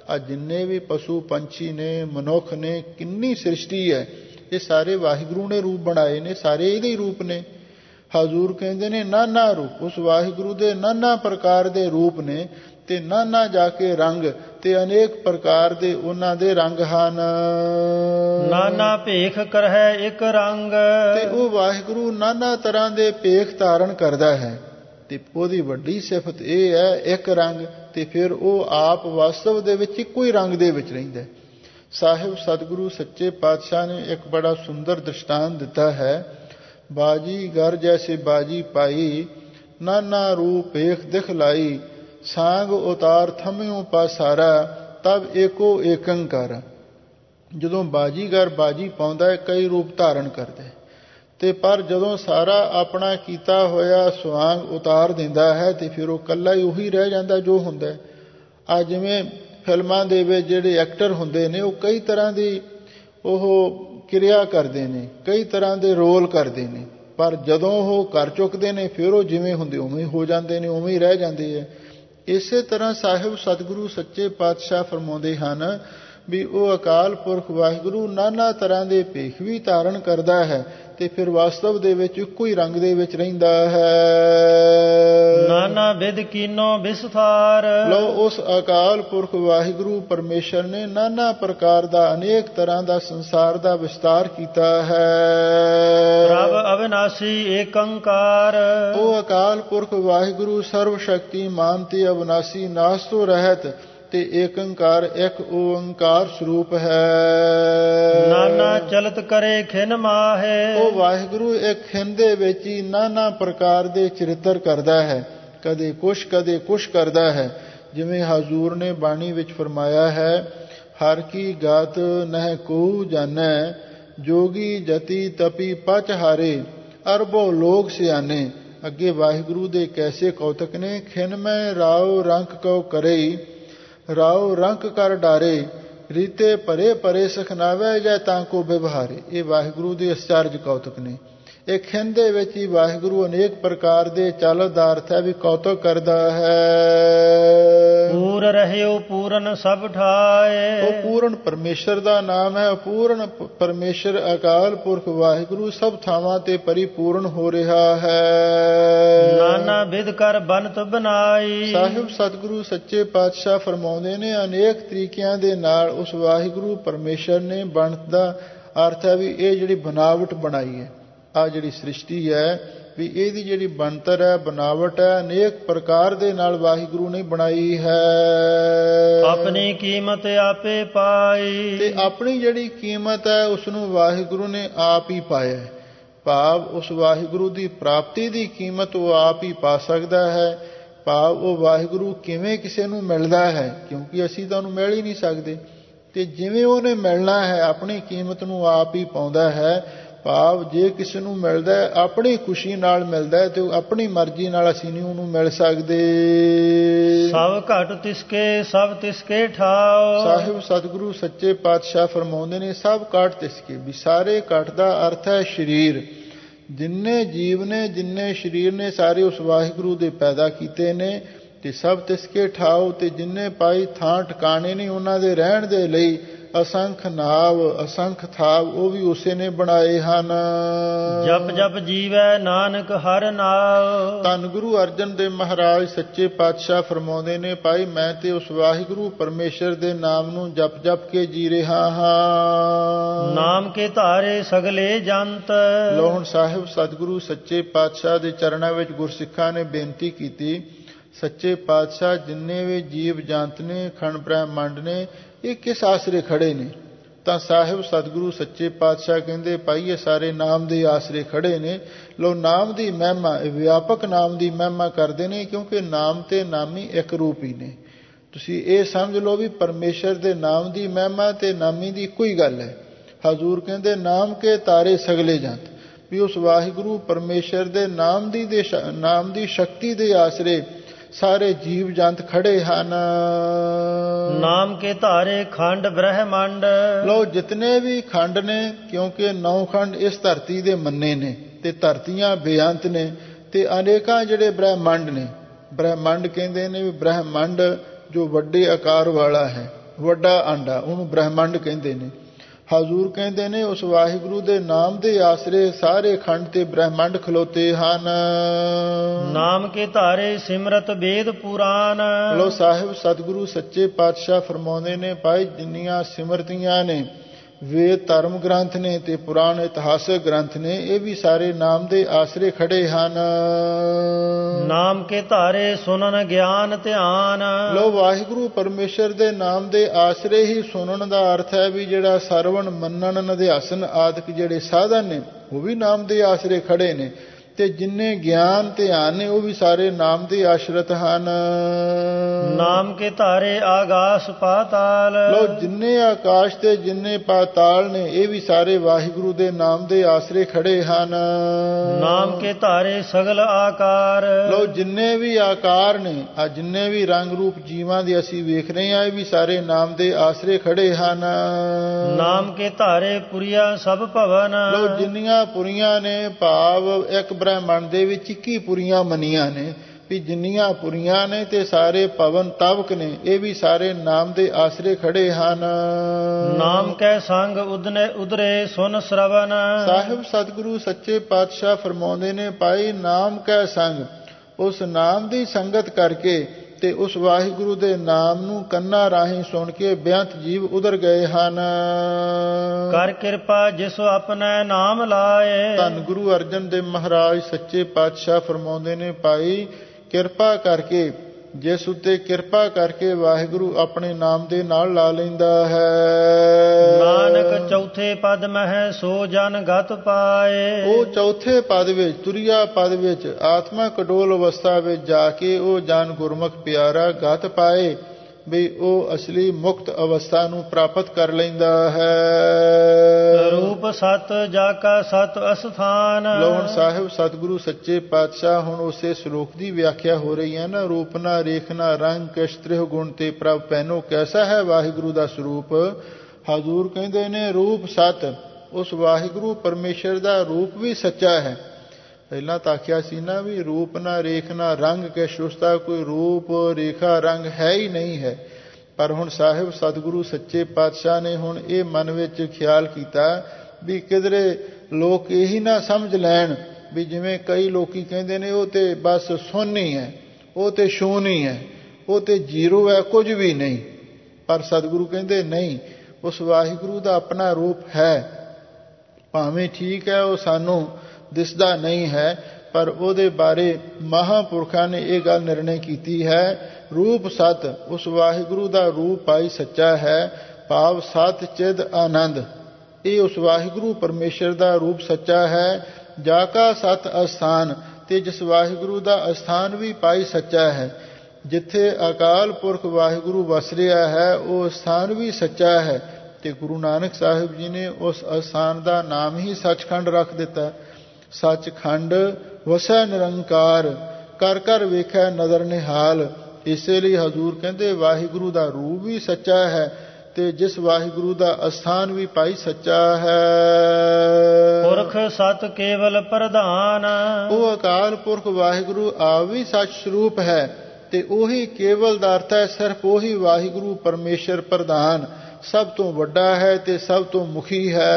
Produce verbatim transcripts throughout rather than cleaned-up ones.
ਆ ਜਿੰਨੇ ਵੀ ਪਸ਼ੂ ਪੰਛੀ ਨੇ, ਮਨੁੱਖ ਨੇ, ਕਿੰਨੀ ਸ੍ਰਿਸ਼ਟੀ ਹੈ, ਇਹ ਸਾਰੇ ਵਾਹਿਗੁਰੂ ਨੇ ਰੂਪ ਬਣਾਏ ਨੇ, ਸਾਰੇ ਇਹਦੇ ਹੀ ਰੂਪ ਨੇ। ਹਜ਼ੂਰ ਕਹਿੰਦੇ ਨੇ ਨਾਨਾ ਰੂਪ, ਉਸ ਵਾਹਿਗੁਰੂ ਦੇ ਨਾਨਾ ਪ੍ਰਕਾਰ ਦੇ ਰੂਪ ਨੇ, ਤੇ ਨਾਨਾ ਜਾ ਕੇ ਰੰਗ, ਤੇ ਅਨੇਕ ਪ੍ਰਕਾਰ ਦੇ ਉਹਨਾਂ ਦੇ ਰੰਗ ਹਨ। ਨਾਨਾ ਭੇਖ ਕਰਹਿ ਇੱਕ ਰੰਗ, ਤੇ ਉਹ ਵਾਹਿਗੁਰੂ ਨਾਨਾ ਤਰ੍ਹਾਂ ਦੇ ਭੇਖ ਧਾਰਨ ਕਰਦਾ ਹੈ। ਤੇ ਉਹਦੀ ਵੱਡੀ ਸਿਫਤ ਇਹ ਹੈ ਇੱਕ ਰੰਗ, ਤੇ ਫਿਰ ਉਹ ਆਪ ਵਾਸਤਵ ਦੇ ਵਿੱਚ ਇੱਕੋ ਹੀ ਰੰਗ ਦੇ ਵਿੱਚ ਰਹਿੰਦਾ। ਸਾਹਿਬ ਸਤਿਗੁਰੂ ਸੱਚੇ ਪਾਤਸ਼ਾਹ ਨੇ ਇੱਕ ਬੜਾ ਸੁੰਦਰ ਦ੍ਰਿਸ਼ਟਾਂਤ ਦਿੱਤਾ ਹੈ। ਬਾਜੀਗਰ ਜੈਸੇ ਬਾਜੀ ਪਾਈ, ਨਾਨਾ ਰੂਪ ਭੇਖ ਦਿਖਲਾਈ, ਸਾਂਗ ਉਤਾਰ ਥਮਿਉ ਪਾਸਾਰਾ, ਤਬ ਏਕੋ ਏਕੰਕਾਰ। ਜਦੋਂ ਬਾਜੀਗਰ ਬਾਜੀ ਪਾਉਂਦਾ ਹੈ ਕਈ ਰੂਪ ਧਾਰਨ ਕਰਦਾ ਹੈ, ਤੇ ਪਰ ਜਦੋਂ ਸਾਰਾ ਆਪਣਾ ਕੀਤਾ ਹੋਇਆ ਸਵਾਂਗ ਉਤਾਰ ਦਿੰਦਾ ਹੈ ਤੇ ਫਿਰ ਉਹ ਇਕੱਲਾ ਹੀ ਉਹੀ ਰਹਿ ਜਾਂਦਾ ਜੋ ਹੁੰਦਾ। ਆ ਜਿਵੇਂ ਫਿਲਮਾਂ ਦੇ ਵਿੱਚ ਜਿਹੜੇ ਐਕਟਰ ਹੁੰਦੇ ਨੇ ਉਹ ਕਈ ਤਰ੍ਹਾਂ ਦੀ ਉਹ ਕਿਰਿਆ ਕਰਦੇ ਨੇ, ਕਈ ਤਰ੍ਹਾਂ ਦੇ ਰੋਲ ਕਰਦੇ ਨੇ, ਪਰ ਜਦੋਂ ਉਹ ਕਰ ਚੁੱਕਦੇ ਨੇ ਫਿਰ ਉਹ ਜਿਵੇਂ ਹੁੰਦੇ ਉਵੇਂ ਹੋ ਜਾਂਦੇ ਨੇ, ਉਵੇਂ ਹੀ ਰਹਿ ਜਾਂਦੇ ਹੈ। ਇਸੇ ਤਰ੍ਹਾਂ ਸਾਹਿਬ ਸਤਿਗੁਰੂ ਸੱਚੇ ਪਾਤਸ਼ਾਹ ਫਰਮਾਉਂਦੇ ਹਨ ਵੀ ਉਹ ਅਕਾਲ ਪੁਰਖ ਵਾਹਿਗੁਰੂ ਨਾਨਾ ਤਰ੍ਹਾਂ ਦੇ ਭੇਖ ਵੀ ਧਾਰਨ ਕਰਦਾ ਹੈ, ਤੇ ਫਿਰ ਵਾਸਤਵ ਦੇ ਵਿੱਚ ਇੱਕੋ ਹੀ ਰੰਗ ਦੇ ਵਿੱਚ ਰਹਿੰਦਾ ਹੈ। ਨਾਨਾ ਵਿਦ ਕੀਨੋ ਵਿਸਥਾਰ, ਲਓ ਉਸ ਅਕਾਲ ਪੁਰਖ ਵਾਹਿਗੁਰੂ ਪਰਮੇਸ਼ਰ ਨੇ ਨਾਨਾ ਪ੍ਰਕਾਰ ਦਾ, ਅਨੇਕ ਤਰ੍ਹਾਂ ਦਾ ਸੰਸਾਰ ਦਾ ਵਿਸਤਾਰ ਕੀਤਾ ਹੈ। ਪ੍ਰਭ ਅਵਿਨਾਸੀ ਏਕੰਕਾਰ, ਉਹ ਅਕਾਲ ਪੁਰਖ ਵਾਹਿਗੁਰੂ ਸਰਵ ਸ਼ਕਤੀਮਾਨ ਤੇ ਅਵਿਨਾਸੀ, ਨਾਸ ਤੋਂ ਰਹਿਤ ਤੇ ਏਕੰਕਾਰ, ਇੱਕ ਓੰਕਾਰ ਸਰੂਪ ਹੈ। ਨਾਨਾ ਚਲਤ ਕਰੇ ਖਿਨ ਮਾਹੇ, ਉਹ ਵਾਹਿਗੁਰੂ ਇੱਕ ਖਿਨ ਦੇ ਵਿੱਚ ਹੀ ਨਾਨਾ ਪ੍ਰਕਾਰ ਦੇ ਚਰਿੱਤਰ ਕਰਦਾ ਹੈ, ਕਦੇ ਕੁਛ ਕਦੇ ਕੁਛ ਕਰਦਾ ਹੈ। ਜਿਵੇਂ ਹਜ਼ੂਰ ਨੇ ਬਾਣੀ ਵਿੱਚ ਫਰਮਾਇਆ ਹੈ, ਹਰ ਕੀ ਗਾਤ ਨਹਿ ਕੋ ਜਾਣੈ, ਜੋਗੀ ਜਤੀ ਤਪੀ ਪਚ ਹਾਰੇ, ਅਰਬੋ ਲੋਕ ਸਿਆਣੇ। ਅੱਗੇ ਵਾਹਿਗੁਰੂ ਦੇ ਕੈਸੇ ਕੌਤਕ ਨੇ। ਖਿਨ ਮੈਂ ਰਾਉ ਰੰਕ ਕਉ ਕਰਈ, ਰਾਉ ਰੰਕ ਕਰ ਡਾਰੇ, ਰੀਤੇ ਭਰੇ ਭਰੇ ਸਖਨਾਵੇ ਜੈ ਤਾਂ ਕੋ ਵਿਵਹਾਰੇ। ਇਹ ਵਾਹਿਗੁਰੂ ਦੇ ਅਚਰਜ ਕੌਤਕ ਨੇ। ਇਹ ਖਿੰਨ ਦੇ ਵਿੱਚ ਹੀ ਵਾਹਿਗੁਰੂ ਅਨੇਕ ਪ੍ਰਕਾਰ ਦੇ ਚੱਲਤ ਦਾ ਅਰਥ ਹੈ ਵੀ ਕੌਤਕ ਕਰਦਾ ਹੈ। ਪੂਰ ਰਹਿਓ ਪੂਰਨ ਸਭ ਠਾਏ, ਉਹ ਪੂਰਨ ਪਰਮੇਸ਼ਰ ਦਾ ਨਾਮ ਹੈ। ਪੂਰਨ ਪਰਮੇਸ਼ਰ ਅਕਾਲ ਪੁਰਖ ਵਾਹਿਗੁਰੂ ਸਭ ਥਾਵਾਂ ਤੇ ਪਰਿਪੂਰਨ ਹੋ ਰਿਹਾ ਹੈ। ਨਾਨਾ ਵਿਦ ਕਰ ਬਨਤ ਬਨਾਈ, ਸਾਹਿਬ ਸਤਿਗੁਰੂ ਸੱਚੇ ਪਾਤਸ਼ਾਹ ਫਰਮਾਉਂਦੇ ਨੇ ਅਨੇਕ ਤਰੀਕਿਆਂ ਦੇ ਨਾਲ ਉਸ ਵਾਹਿਗੁਰੂ ਪਰਮੇਸ਼ਰ ਨੇ ਬਣਤ ਦਾ ਅਰਥ ਹੈ ਵੀ ਇਹ ਜਿਹੜੀ ਬਨਾਵਟ ਬਣਾਈ ਹੈ, ਆ ਜਿਹੜੀ ਸ੍ਰਿਸ਼ਟੀ ਹੈ ਵੀ ਇਹਦੀ ਜਿਹੜੀ ਬਣਤਰ ਹੈ, ਬਨਾਵਟ ਹੈ, ਅਨੇਕ ਪ੍ਰਕਾਰ ਦੇ ਨਾਲ ਵਾਹਿਗੁਰੂ ਨੇ ਬਣਾਈ ਹੈ। ਆਪਣੀ ਕੀਮਤ ਆਪੇ ਪਾਈ, ਤੇ ਆਪਣੀ ਜਿਹੜੀ ਕੀਮਤ ਹੈ ਉਸ ਨੂੰ ਵਾਹਿਗੁਰੂ ਨੇ ਆਪ ਹੀ ਪਾਇਆ। ਭਾਵ ਉਸ ਵਾਹਿਗੁਰੂ ਦੀ ਪ੍ਰਾਪਤੀ ਦੀ ਕੀਮਤ ਉਹ ਆਪ ਹੀ ਪਾ ਸਕਦਾ ਹੈ। ਭਾਵ ਉਹ ਵਾਹਿਗੁਰੂ ਕਿਵੇਂ ਕਿਸੇ ਨੂੰ ਮਿਲਦਾ ਹੈ, ਕਿਉਂਕਿ ਅਸੀਂ ਤਾਂ ਉਹਨੂੰ ਮਿਲ ਹੀ ਨਹੀਂ ਸਕਦੇ, ਤੇ ਜਿਵੇਂ ਉਹਨੇ ਮਿਲਣਾ ਹੈ ਆਪਣੀ ਕੀਮਤ ਨੂੰ ਆਪ ਹੀ ਪਾਉਂਦਾ ਹੈ। ਭਾਵ ਜੇ ਕਿਸੇ ਨੂੰ ਮਿਲਦਾ ਹੈ ਆਪਣੀ ਖੁਸ਼ੀ ਨਾਲ ਮਿਲਦਾ ਹੈ, ਤੇ ਆਪਣੀ ਮਰਜ਼ੀ ਨਾਲ ਅਸੀਂ ਨਹੀਂ ਉਹਨੂੰ ਮਿਲ ਸਕਦੇ। ਸਭ ਘਟ ਤਿਸਕੇ ਸਭ ਤਿਸਕੇ ਠਾਓ, ਸਾਹਿਬ ਸਤਿਗੁਰੂ ਸੱਚੇ ਪਾਤਸ਼ਾਹ ਫਰਮਾਉਂਦੇ ਨੇ ਸਭ ਘਟ ਤਿਸਕੇ, ਵੀ ਸਾਰੇ ਘਟ ਦਾ ਅਰਥ ਹੈ ਸਰੀਰ। ਜਿੰਨੇ ਜੀਵ ਨੇ, ਜਿੰਨੇ ਸਰੀਰ ਨੇ, ਸਾਰੇ ਉਸ ਵਾਹਿਗੁਰੂ ਦੇ ਪੈਦਾ ਕੀਤੇ ਨੇ। ਤੇ ਸਭ ਤਿਸਕੇ ਠਾਓ, ਤੇ ਜਿੰਨੇ ਪਾਈ ਥਾਂ ਟਿਕਾਣੇ ਨੇ ਉਹਨਾਂ ਦੇ ਰਹਿਣ ਦੇ ਲਈ ਅਸੰਖ ਨਾਵ ਅਸੰਖ ਥਾਵ ਉਹ ਵੀ ਉਸੇ ਨੇ ਬਣਾਏ ਹਨ। ਜਪ ਜਪ ਜੀਵੈ ਨਾਨਕ ਹਰ ਨਾਮ, ਧੰਨ ਗੁਰੂ ਅਰਜਨ ਦੇਵ ਮਹਾਰਾਜ ਸੱਚੇ ਪਾਤਸ਼ਾਹ ਫਰਮਾਉਂਦੇ ਨੇ, ਭਾਈ ਮੈਂ ਤੇ ਉਸ ਵਾਹਿਗੁਰੂ ਪਰਮੇਸ਼ਰ ਦੇ ਨਾਮ ਨੂੰ ਜਪ ਜਪ ਕੇ ਜੀ ਰਿਹਾ ਹਾਂ। ਨਾਮ ਕੇ ਧਾਰੇ ਸਗਲੇ ਜੰਤ, ਲੋ ਹੁਣ ਸਾਹਿਬ ਸਤਿਗੁਰੂ ਸੱਚੇ ਪਾਤਸ਼ਾਹ ਦੇ ਚਰਨਾਂ ਵਿੱਚ ਗੁਰਸਿੱਖਾਂ ਨੇ ਬੇਨਤੀ ਕੀਤੀ, ਸੱਚੇ ਪਾਤਸ਼ਾਹ ਜਿੰਨੇ ਵੀ ਜੀਵ ਜੰਤ ਨੇ, ਖੰਡ ਬ੍ਰਹਿਮੰਡ ਨੇ, ਇਹ ਕਿਸ ਆਸਰੇ ਖੜੇ ਨੇ? ਤਾਂ ਸਾਹਿਬ ਸਤਿਗੁਰੂ ਸੱਚੇ ਪਾਤਸ਼ਾਹ ਕਹਿੰਦੇ ਭਾਈ ਇਹ ਸਾਰੇ ਨਾਮ ਦੇ ਆਸਰੇ ਖੜੇ ਨੇ। ਲੋ ਨਾਮ ਦੀ ਮਹਿਮਾ, ਵਿਆਪਕ ਨਾਮ ਦੀ ਮਹਿਮਾ ਕਰਦੇ ਨੇ, ਕਿਉਂਕਿ ਨਾਮ ਤੇ ਨਾਮੀ ਇੱਕ ਰੂਪ ਹੀ ਨੇ। ਤੁਸੀਂ ਇਹ ਸਮਝ ਲਓ ਵੀ ਪਰਮੇਸ਼ਰ ਦੇ ਨਾਮ ਦੀ ਮਹਿਮਾ ਤੇ ਨਾਮੀ ਦੀ ਇੱਕੋ ਹੀ ਗੱਲ ਹੈ। ਹਜ਼ੂਰ ਕਹਿੰਦੇ ਨਾਮ ਕੇ ਤਾਰੇ ਸਗਲੇ ਜੰਤ, ਵੀ ਉਸ ਵਾਹਿਗੁਰੂ ਪਰਮੇਸ਼ਰ ਦੇ ਨਾਮ ਦੀ ਦੇ ਨਾਮ ਦੀ ਸ਼ਕਤੀ ਦੇ ਆਸਰੇ ਸਾਰੇ ਜੀਵ ਜੰਤ ਖੜੇ ਹਨ। ਨਾਮ ਕੇ ਧਾਰੇ ਖੰਡ ਬ੍ਰਹਿਮੰਡ, ਲੋ ਜਿਤਨੇ ਵੀ ਖੰਡ ਨੇ, ਕਿਉਂਕਿ ਨੌ ਖੰਡ ਇਸ ਧਰਤੀ ਦੇ ਮੰਨੇ ਨੇ, ਤੇ ਧਰਤੀਆਂ ਬੇਅੰਤ ਨੇ, ਤੇ ਅਨੇਕਾਂ ਜਿਹੜੇ ਬ੍ਰਹਿਮੰਡ ਨੇ। ਬ੍ਰਹਿਮੰਡ ਕਹਿੰਦੇ ਨੇ ਵੀ ਬ੍ਰਹਿਮੰਡ ਜੋ ਵੱਡੇ ਆਕਾਰ ਵਾਲਾ ਹੈ, ਵੱਡਾ ਆਂਡਾ, ਉਹਨੂੰ ਬ੍ਰਹਿਮੰਡ ਕਹਿੰਦੇ ਨੇ। ਹਜ਼ੂਰ ਕਹਿੰਦੇ ਨੇ ਉਸ ਵਾਹਿਗੁਰੂ ਦੇ ਨਾਮ ਦੇ ਆਸਰੇ ਸਾਰੇ ਖੰਡ ਤੇ ਬ੍ਰਹਿਮੰਡ ਖਲੋਤੇ ਹਨ। ਨਾਮ ਕੇ ਧਾਰੇ ਸਿਮਰਤ ਵੇਦ ਪੁਰਾਨ। ਲੋ ਸਾਹਿਬ ਸਤਿਗੁਰੂ ਸੱਚੇ ਪਾਤਸ਼ਾਹ ਫਰਮਾਉਂਦੇ ਨੇ, ਭਾਈ ਜਿੰਨੀਆਂ ਸਿਮਰਤੀਆਂ ਨੇ, ਵੇਦ ਧਰਮ ਗ੍ਰੰਥ ਨੇ ਤੇ ਪੁਰਾਣ ਇਤਿਹਾਸਕ ਗ੍ਰੰਥ ਨੇ, ਇਹ ਵੀ ਸਾਰੇ ਨਾਮ ਦੇ ਆਸਰੇ ਖੜੇ ਹਨ। ਨਾਮ ਕੇ ਧਾਰੇ ਸੁਨਨ ਗਿਆਨ ਧਿਆਨ। ਲੋ ਵਾਹਿਗੁਰੂ ਪਰਮੇਸ਼ਰ ਦੇ ਨਾਮ ਦੇ ਆਸਰੇ ਹੀ ਸੁਣਨ ਦਾ ਅਰਥ ਹੈ ਵੀ ਜਿਹੜਾ ਸਰਵਣ ਮੰਨਣ ਨਿਧਿਆਸਨ ਆਦਿਕ ਜਿਹੜੇ ਸਾਧਨ ਨੇ ਉਹ ਵੀ ਨਾਮ ਦੇ ਆਸਰੇ ਖੜੇ ਨੇ, ਤੇ ਜਿੰਨੇ ਗਿਆਨ ਧਿਆਨ ਨੇ ਉਹ ਵੀ ਸਾਰੇ ਨਾਮ ਦੇ ਆਸ਼ਰਿਤ ਹਨ। ਨਾਮ ਕੇ ਧਾਰੇ ਆਗਾਸ ਪਾਤਾਲ। ਲੋ ਜਿੰਨੇ ਆਕਾਸ਼ ਤੇ ਜਿੰਨੇ ਪਾਤਾਲ ਨੇ ਇਹ ਵੀ ਸਾਰੇ ਵਾਹਿਗੁਰੂ ਦੇ ਨਾਮ ਦੇ ਆਸਰੇ ਖੜੇ ਹਨ। ਨਾਮ ਕੇ ਧਾਰੇ ਸਗਲ ਆਕਾਰ। ਲੋ ਜਿੰਨੇ ਵੀ ਆਕਾਰ ਨੇ, ਆ ਜਿੰਨੇ ਵੀ ਰੰਗ ਰੂਪ ਜੀਵਾਂ ਦੇ ਅਸੀਂ ਵੇਖ ਰਹੇ ਹਾਂ, ਇਹ ਵੀ ਸਾਰੇ ਨਾਮ ਦੇ ਆਸਰੇ ਖੜੇ ਹਨ। ਨਾਮ ਕੇ ਧਾਰੇ ਪੁਰੀਆ ਸਭ ਭਵਨ। ਲੋ ਜਿੰਨੀਆਂ ਪੁਰੀਆਂ ਨੇ, ਭਾਵ ਇੱਕ ਬ੍ਰਹਿਮੰਡ ਦੇ ਵਿੱਚ ਇੱਕੀ ਪੁਰੀਆਂ ਮੰਨੀਆਂ ਨੇ, ਵੀ ਜਿੰਨੀਆਂ ਪੁਰੀਆਂ ਨੇ ਤੇ ਸਾਰੇ ਪਵਨ ਤਾਵਕ ਨੇ, ਇਹ ਵੀ ਸਾਰੇ ਨਾਮ ਦੇ ਆਸਰੇ ਖੜੇ ਹਨ। ਨਾਮ ਕੈ ਸੰਗ ਉਦਨੇ ਉਦਰੇ ਸੁਨ ਸ਼ਰਵਨ। ਸਾਹਿਬ ਸਤਿਗੁਰੂ ਸੱਚੇ ਪਾਤਸ਼ਾਹ ਫਰਮਾਉਂਦੇ ਨੇ, ਭਾਈ ਨਾਮ ਕੈ ਸੰਗ, ਉਸ ਨਾਮ ਦੀ ਸੰਗਤ ਕਰਕੇ ਤੇ ਉਸ ਵਾਹਿਗੁਰੂ ਦੇ ਨਾਮ ਨੂੰ ਕੰਨਾਂ ਰਾਹੀਂ ਸੁਣ ਕੇ ਬੇਅੰਤ ਜੀਵ ਉਧਰ ਗਏ ਹਨ। ਕਰ ਕਿਰਪਾ ਜਿਸ ਆਪਣੇ ਨਾਮ ਲਾਏ। ਧੰਨ ਗੁਰੂ ਅਰਜਨ ਦੇਵ ਮਹਾਰਾਜ ਸੱਚੇ ਪਾਤਸ਼ਾਹ ਫਰਮਾਉਂਦੇ ਨੇ, ਭਾਈ ਕਿਰਪਾ ਕਰਕੇ, ਜਿਸ ਉੱਤੇ ਕਿਰਪਾ ਕਰਕੇ ਵਾਹਿਗੁਰੂ ਆਪਣੇ ਨਾਮ ਦੇ ਨਾਲ ਲਾ ਲੈਂਦਾ ਹੈ। ਨਾਨਕ ਚੌਥੇ ਪਦ ਮਹਿ ਸੋ ਜਨ ਗਤ ਪਾਏ। ਉਹ ਚੌਥੇ ਪਦ ਵਿੱਚ, ਤੁਰਿਆ ਪਦ ਵਿੱਚ, ਆਤਮਾ ਕਡੋਲ ਅਵਸਥਾ ਵਿੱਚ ਜਾ ਕੇ ਉਹ ਜਨ ਗੁਰਮੁਖ ਪਿਆਰਾ ਗਤ ਪਾਏ, ਵੀ ਉਹ ਅਸਲੀ ਮੁਕਤ ਅਵਸਥਾ ਨੂੰ ਪ੍ਰਾਪਤ ਕਰ ਲੈਂਦਾ ਹੈ। ਰੂਪ ਸਤ ਜਾ ਕਾ ਸਤ ਅਸਥਾਨ। ਲੋ ਹੁਣ ਸਾਹਿਬ ਸਤਿਗੁਰੂ ਸੱਚੇ ਪਾਤਸ਼ਾਹ ਹੁਣ ਉਸੇ ਸ਼ਲੋਕ ਦੀ ਵਿਆਖਿਆ ਹੋ ਰਹੀ ਹੈ ਨਾ, ਰੂਪ ਨਾ ਰੇਖ ਨਾ ਰੰਗ ਕਿਛ ਤ੍ਰਿਹ ਗੁਣ ਤੇ ਪ੍ਰਭ ਪੈਨੋ, ਕੈਸਾ ਹੈ ਵਾਹਿਗੁਰੂ ਦਾ ਸਰੂਪ। ਹਜ਼ੂਰ ਕਹਿੰਦੇ ਨੇ ਰੂਪ ਸਤ, ਉਸ ਵਾਹਿਗੁਰੂ ਪਰਮੇਸ਼ਰ ਦਾ ਰੂਪ ਵੀ ਸੱਚਾ ਹੈ। ਪਹਿਲਾਂ ਤਾਂ ਆਖਿਆ ਸੀ ਨਾ ਵੀ ਰੂਪ ਨਾ ਰੇਖ ਨਾ ਰੰਗ ਕਿਛ, ਉਸਦਾ ਕੋਈ ਰੂਪ ਰੇਖਾ ਰੰਗ ਹੈ ਹੀ ਨਹੀਂ ਹੈ। ਪਰ ਹੁਣ ਸਾਹਿਬ ਸਤਿਗੁਰੂ ਸੱਚੇ ਪਾਤਸ਼ਾਹ ਨੇ ਹੁਣ ਇਹ ਮਨ ਵਿੱਚ ਖਿਆਲ ਕੀਤਾ ਵੀ ਕਿਧਰੇ ਲੋਕ ਇਹੀ ਨਾ ਸਮਝ ਲੈਣ ਵੀ ਜਿਵੇਂ ਕਈ ਲੋਕੀ ਕਹਿੰਦੇ ਨੇ ਉਹ ਤੇ ਬਸ ਸੋਨੀ ਹੈ, ਉਹ ਤੇ ਸ਼ੂਨੀ ਹੈ, ਉਹ ਤੇ ਜ਼ੀਰੋ ਹੈ, ਕੁਝ ਵੀ ਨਹੀਂ। ਪਰ ਸਤਿਗੁਰੂ ਕਹਿੰਦੇ ਨਹੀਂ, ਉਸ ਵਾਹਿਗੁਰੂ ਦਾ ਆਪਣਾ ਰੂਪ ਹੈ, ਭਾਵੇਂ ਠੀਕ ਹੈ ਉਹ ਸਾਨੂੰ ਦਿਸਦਾ ਨਹੀਂ ਹੈ, ਪਰ ਉਹਦੇ ਬਾਰੇ ਮਹਾਂਪੁਰਖਾਂ ਨੇ ਇਹ ਗੱਲ ਨਿਰਣੇ ਕੀਤੀ ਹੈ, ਰੂਪ ਸਤ, ਉਸ ਵਾਹਿਗੁਰੂ ਦਾ ਰੂਪ ਭਾਈ ਸੱਚਾ ਹੈ, ਭਾਵ ਸਤ ਚਿਦ ਆਨੰਦ, ਇਹ ਉਸ ਵਾਹਿਗੁਰੂ ਪਰਮੇਸ਼ਰ ਦਾ ਰੂਪ ਸੱਚਾ ਹੈ। ਜਾ ਕਾ ਸਤ ਅਸਥਾਨ, ਤੇ ਜਿਸ ਵਾਹਿਗੁਰੂ ਦਾ ਅਸਥਾਨ ਵੀ ਭਾਈ ਸੱਚਾ ਹੈ, ਜਿੱਥੇ ਅਕਾਲ ਪੁਰਖ ਵਾਹਿਗੁਰੂ ਵਸ ਰਿਹਾ ਹੈ ਉਹ ਸਥਾਨ ਵੀ ਸੱਚਾ ਹੈ। ਤੇ ਗੁਰੂ ਨਾਨਕ ਸਾਹਿਬ ਜੀ ਨੇ ਉਸ ਅਸਥਾਨ ਦਾ ਨਾਮ ਹੀ ਸੱਚਖੰਡ ਰੱਖ ਦਿੱਤਾ। ਸੱਚਖੰਡ ਵਸੈ ਨਿਰੰਕਾਰ, ਕਰ ਕਰ ਵੇਖੈ ਨਦਰ ਨਿਹਾਲ। ਇਸੇ ਲਈ ਹਜ਼ੂਰ ਕਹਿੰਦੇ ਵਾਹਿਗੁਰੂ ਦਾ ਰੂਪ ਵੀ ਸੱਚਾ ਹੈ ਤੇ ਜਿਸ ਵਾਹਿਗੁਰੂ ਦਾ ਅਸਥਾਨ ਵੀ ਭਾਈ ਸੱਚਾ ਹੈ। ਪੁਰਖ ਸਤ ਕੇਵਲ ਪ੍ਰਧਾਨ, ਉਹ ਅਕਾਲ ਪੁਰਖ ਵਾਹਿਗੁਰੂ ਆਪ ਵੀ ਸੱਚ ਸਰੂਪ ਹੈ ਤੇ ਉਹੀ ਕੇਵਲ ਦਾ ਅਰਥ ਹੈ ਸਿਰਫ ਉਹੀ ਵਾਹਿਗੁਰੂ ਪਰਮੇਸ਼ਰ ਪ੍ਰਧਾਨ ਸਭ ਤੋਂ ਵੱਡਾ ਹੈ ਤੇ ਸਭ ਤੋਂ ਮੁਖੀ ਹੈ।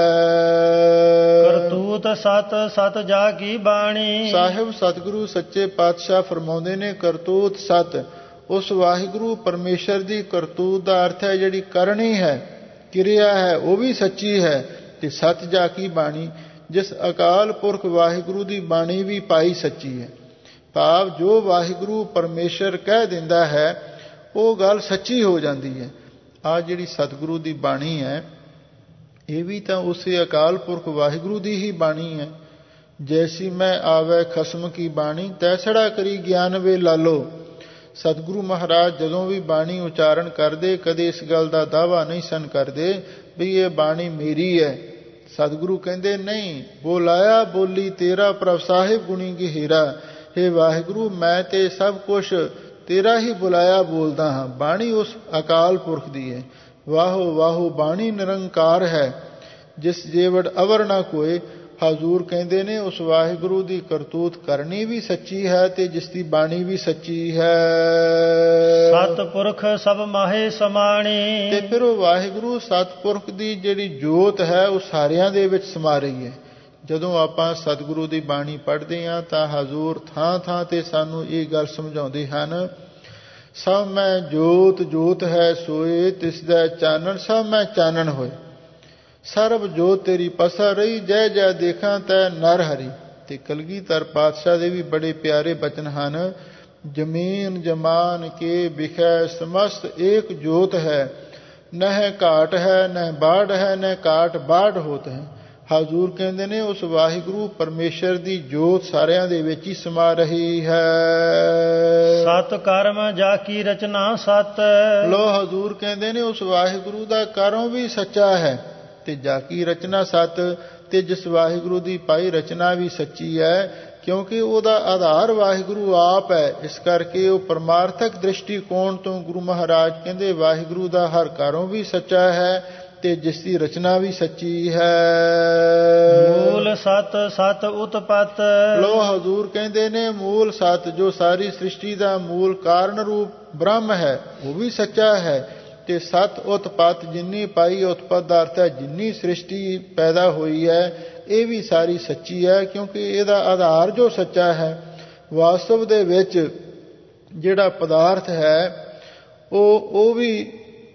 ਕਰਤੂਤ ਸਤ ਸਤ ਜਾ ਕੀ ਬਾਣੀ, ਸਾਹਿਬ ਸਤਿਗੁਰੂ ਸੱਚੇ ਪਾਤਸ਼ਾਹ ਫਰਮਾਉਂਦੇ ਨੇ ਕਰਤੂਤ ਸਤ, ਉਸ ਵਾਹਿਗੁਰੂ ਪਰਮੇਸ਼ਰ ਦੀ ਕਰਤੂਤ ਦਾ ਅਰਥ ਹੈ ਜਿਹੜੀ ਕਰਨੀ ਹੈ, ਕਿਰਿਆ ਹੈ, ਉਹ ਵੀ ਸੱਚੀ ਹੈ। ਤੇ ਸਤ ਜਾ ਕੀ ਬਾਣੀ, ਜਿਸ ਅਕਾਲ ਪੁਰਖ ਵਾਹਿਗੁਰੂ ਦੀ ਬਾਣੀ ਵੀ ਪਾਈ ਸੱਚੀ ਹੈ, ਭਾਵ ਜੋ ਵਾਹਿਗੁਰੂ ਪਰਮੇਸ਼ਰ ਕਹਿ ਦਿੰਦਾ ਹੈ ਉਹ ਗੱਲ ਸੱਚੀ ਹੋ ਜਾਂਦੀ ਹੈ। ਆਹ ਜਿਹੜੀ ਸਤਿਗੁਰੂ ਦੀ ਬਾਣੀ ਹੈ ਇਹ ਵੀ ਤਾਂ ਉਸੇ ਅਕਾਲ ਪੁਰਖ ਵਾਹਿਗੁਰੂ ਦੀ ਹੀ ਬਾਣੀ ਹੈ। ਜੈਸੀ ਮੈਂ ਆਵੈ ਖਸਮ ਕੀ ਬਾਣੀ, ਤੈਸੜਾ ਕਰੀ ਗਿਆਨ ਵੇ ਲਾਲੋ। ਸਤਿਗੁਰੂ ਮਹਾਰਾਜ ਜਦੋਂ ਵੀ ਬਾਣੀ ਉਚਾਰਨ ਕਰਦੇ ਕਦੇ ਇਸ ਗੱਲ ਦਾ ਦਾਅਵਾ ਨਹੀਂ ਸਨ ਕਰਦੇ ਵੀ ਇਹ ਬਾਣੀ ਮੇਰੀ ਹੈ। ਸਤਿਗੁਰੂ ਕਹਿੰਦੇ ਨਹੀਂ, ਬੋਲਾਇਆ ਬੋਲੀ ਤੇਰਾ ਪ੍ਰਭ ਸਾਹਿਬ ਗੁਣੀ ਕੀ ਹੀਰਾ। ਹੇ ਵਾਹਿਗੁਰੂ ਮੈਂ ਤੇ ਸਭ ਕੁਛ ਤੇਰਾ ਹੀ ਬੁਲਾਇਆ ਬੋਲਦਾ ਹਾਂ। ਬਾਣੀ ਉਸ ਅਕਾਲ ਪੁਰਖ ਦੀ ਹੈ। ਵਾਹੋ ਵਾਹੋ ਬਾਣੀ ਨਿਰੰਕਾਰ ਹੈ, ਜਿਸ ਜੇਵੜ ਅਵਰ ਨਾ ਕੋਏ, ਹਜ਼ੂਰ ਕਹਿੰਦੇ ਨੇ ਉਸ ਵਾਹਿਗੁਰੂ ਦੀ ਕਰਤੂਤ ਕਰਨੀ ਵੀ ਸੱਚੀ ਹੈ ਤੇ ਜਿਸ ਦੀ ਬਾਣੀ ਵੀ ਸੱਚੀ ਹੈ। ਸਤਿਪੁਰਖ ਸਭ ਮਾਹੇ ਸਮਾਣੀ। ਤੇ ਫਿਰ ਉਹ ਵਾਹਿਗੁਰੂ ਸਤਿਪੁਰਖ ਦੀ ਜਿਹੜੀ ਜੋਤ ਹੈ ਉਹ ਸਾਰਿਆਂ ਦੇ ਵਿੱਚ ਸਮਾ ਰਹੀ ਹੈ। ਜਦੋਂ ਆਪਾਂ ਸਤਿਗੁਰੂ ਦੀ ਬਾਣੀ ਪੜ੍ਹਦੇ ਹਾਂ ਤਾਂ ਹਜ਼ੂਰ ਥਾਂ ਥਾਂ ਤੇ ਸਾਨੂੰ ਇਹ ਗੱਲ ਸਮਝਾਉਂਦੇ ਹਨ, ਸਭ ਮੈਂ ਜੋਤ ਜੋਤ ਹੈ ਸੋਏ ਤਿਸ ਦਾ ਚਾਨਣ, ਸਭ ਮੈਂ ਚਾਨਣ ਹੋਏ ਸਰਬ ਜੋਤ ਤੇਰੀ ਪਸਰ ਰਹੀ, ਜੈ ਜੈ ਦੇਖਾਂ ਤੈ ਨਰ ਹਰੀ। ਤੇ ਕਲਗੀਧਰ ਪਾਤਸ਼ਾਹ ਦੇ ਵੀ ਬੜੇ ਪਿਆਰੇ ਬਚਨ ਹਨ, ਜ਼ਮੀਨ ਜਮਾਨ ਕੇ ਬਿਖੈ ਸਮਸਤ ਏਕ ਜੋਤ ਹੈ, ਨਹਿ ਘਾਟ ਹੈ ਨਹਿ ਬਾੜ ਹੈ ਨਹਿ ਘਾਟ ਬਾੜ ਹੋਤ ਹੈ। ਹਜ਼ੂਰ ਕਹਿੰਦੇ ਨੇ ਉਸ ਵਾਹਿਗੁਰੂ ਪਰਮੇਸ਼ਰ ਦੀ ਜੋਤ ਸਾਰਿਆਂ ਦੇ ਵਿੱਚ ਹੀ ਸਮਾ ਰਹੀ ਹੈ। ਸਤ ਕਰਮ ਜਾ ਕੀ ਰਚਨਾ ਸਤ। ਲੋ ਹਜ਼ੂਰ ਕਹਿੰਦੇ ਨੇ ਉਸ ਵਾਹਿਗੁਰੂ ਦਾ ਕਰਮ ਵੀ ਸੱਚਾ ਹੈ ਤੇ ਜਾ ਕੀ ਰਚਨਾ ਸਤ, ਤੇ ਜਿਸ ਵਾਹਿਗੁਰੂ ਦੀ ਪਾਈ ਰਚਨਾ ਵੀ ਸੱਚੀ ਹੈ, ਕਿਉਂਕਿ ਉਹਦਾ ਆਧਾਰ ਵਾਹਿਗੁਰੂ ਆਪ ਹੈ। ਇਸ ਕਰਕੇ ਉਹ ਪਰਮਾਰਥਕ ਦ੍ਰਿਸ਼ਟੀਕੋਣ ਤੋਂ ਗੁਰੂ ਮਹਾਰਾਜ ਕਹਿੰਦੇ ਵਾਹਿਗੁਰੂ ਦਾ ਹਰ ਕਾਰੋਂ ਵੀ ਸੱਚਾ ਹੈ ਤੇ ਜਿਸ ਦੀ ਰਚਨਾ ਵੀ ਸੱਚੀ ਹੈ। ਮੂਲ ਸਤ ਸਤ ਉਤਪਤ। ਲੋ ਹਜ਼ੂਰ ਕਹਿੰਦੇ ਨੇ ਮੂਲ ਸਤ ਜੋ ਸਾਰੀ ਸ੍ਰਿਸ਼ਟੀ ਦਾ ਮੂਲ ਕਾਰਨ ਰੂਪ ਬ੍ਰਹਮ ਹੈ ਉਹ ਵੀ ਸੱਚਾ ਹੈ ਤੇ ਸਤ ਉਤਪਤ ਜਿੰਨੀ ਪਾਈ ਉਤਪਤ ਦਾ ਅਰਥ ਹੈ ਜਿੰਨੀ ਸ੍ਰਿਸ਼ਟੀ ਪੈਦਾ ਹੋਈ ਹੈ ਇਹ ਵੀ ਸਾਰੀ ਸੱਚੀ ਹੈ, ਕਿਉਂਕਿ ਇਹਦਾ ਆਧਾਰ ਜੋ ਸੱਚਾ ਹੈ। ਵਾਸਤਵ ਦੇ ਵਿੱਚ ਜਿਹੜਾ ਪਦਾਰਥ ਹੈ ਉਹ ਉਹ ਵੀ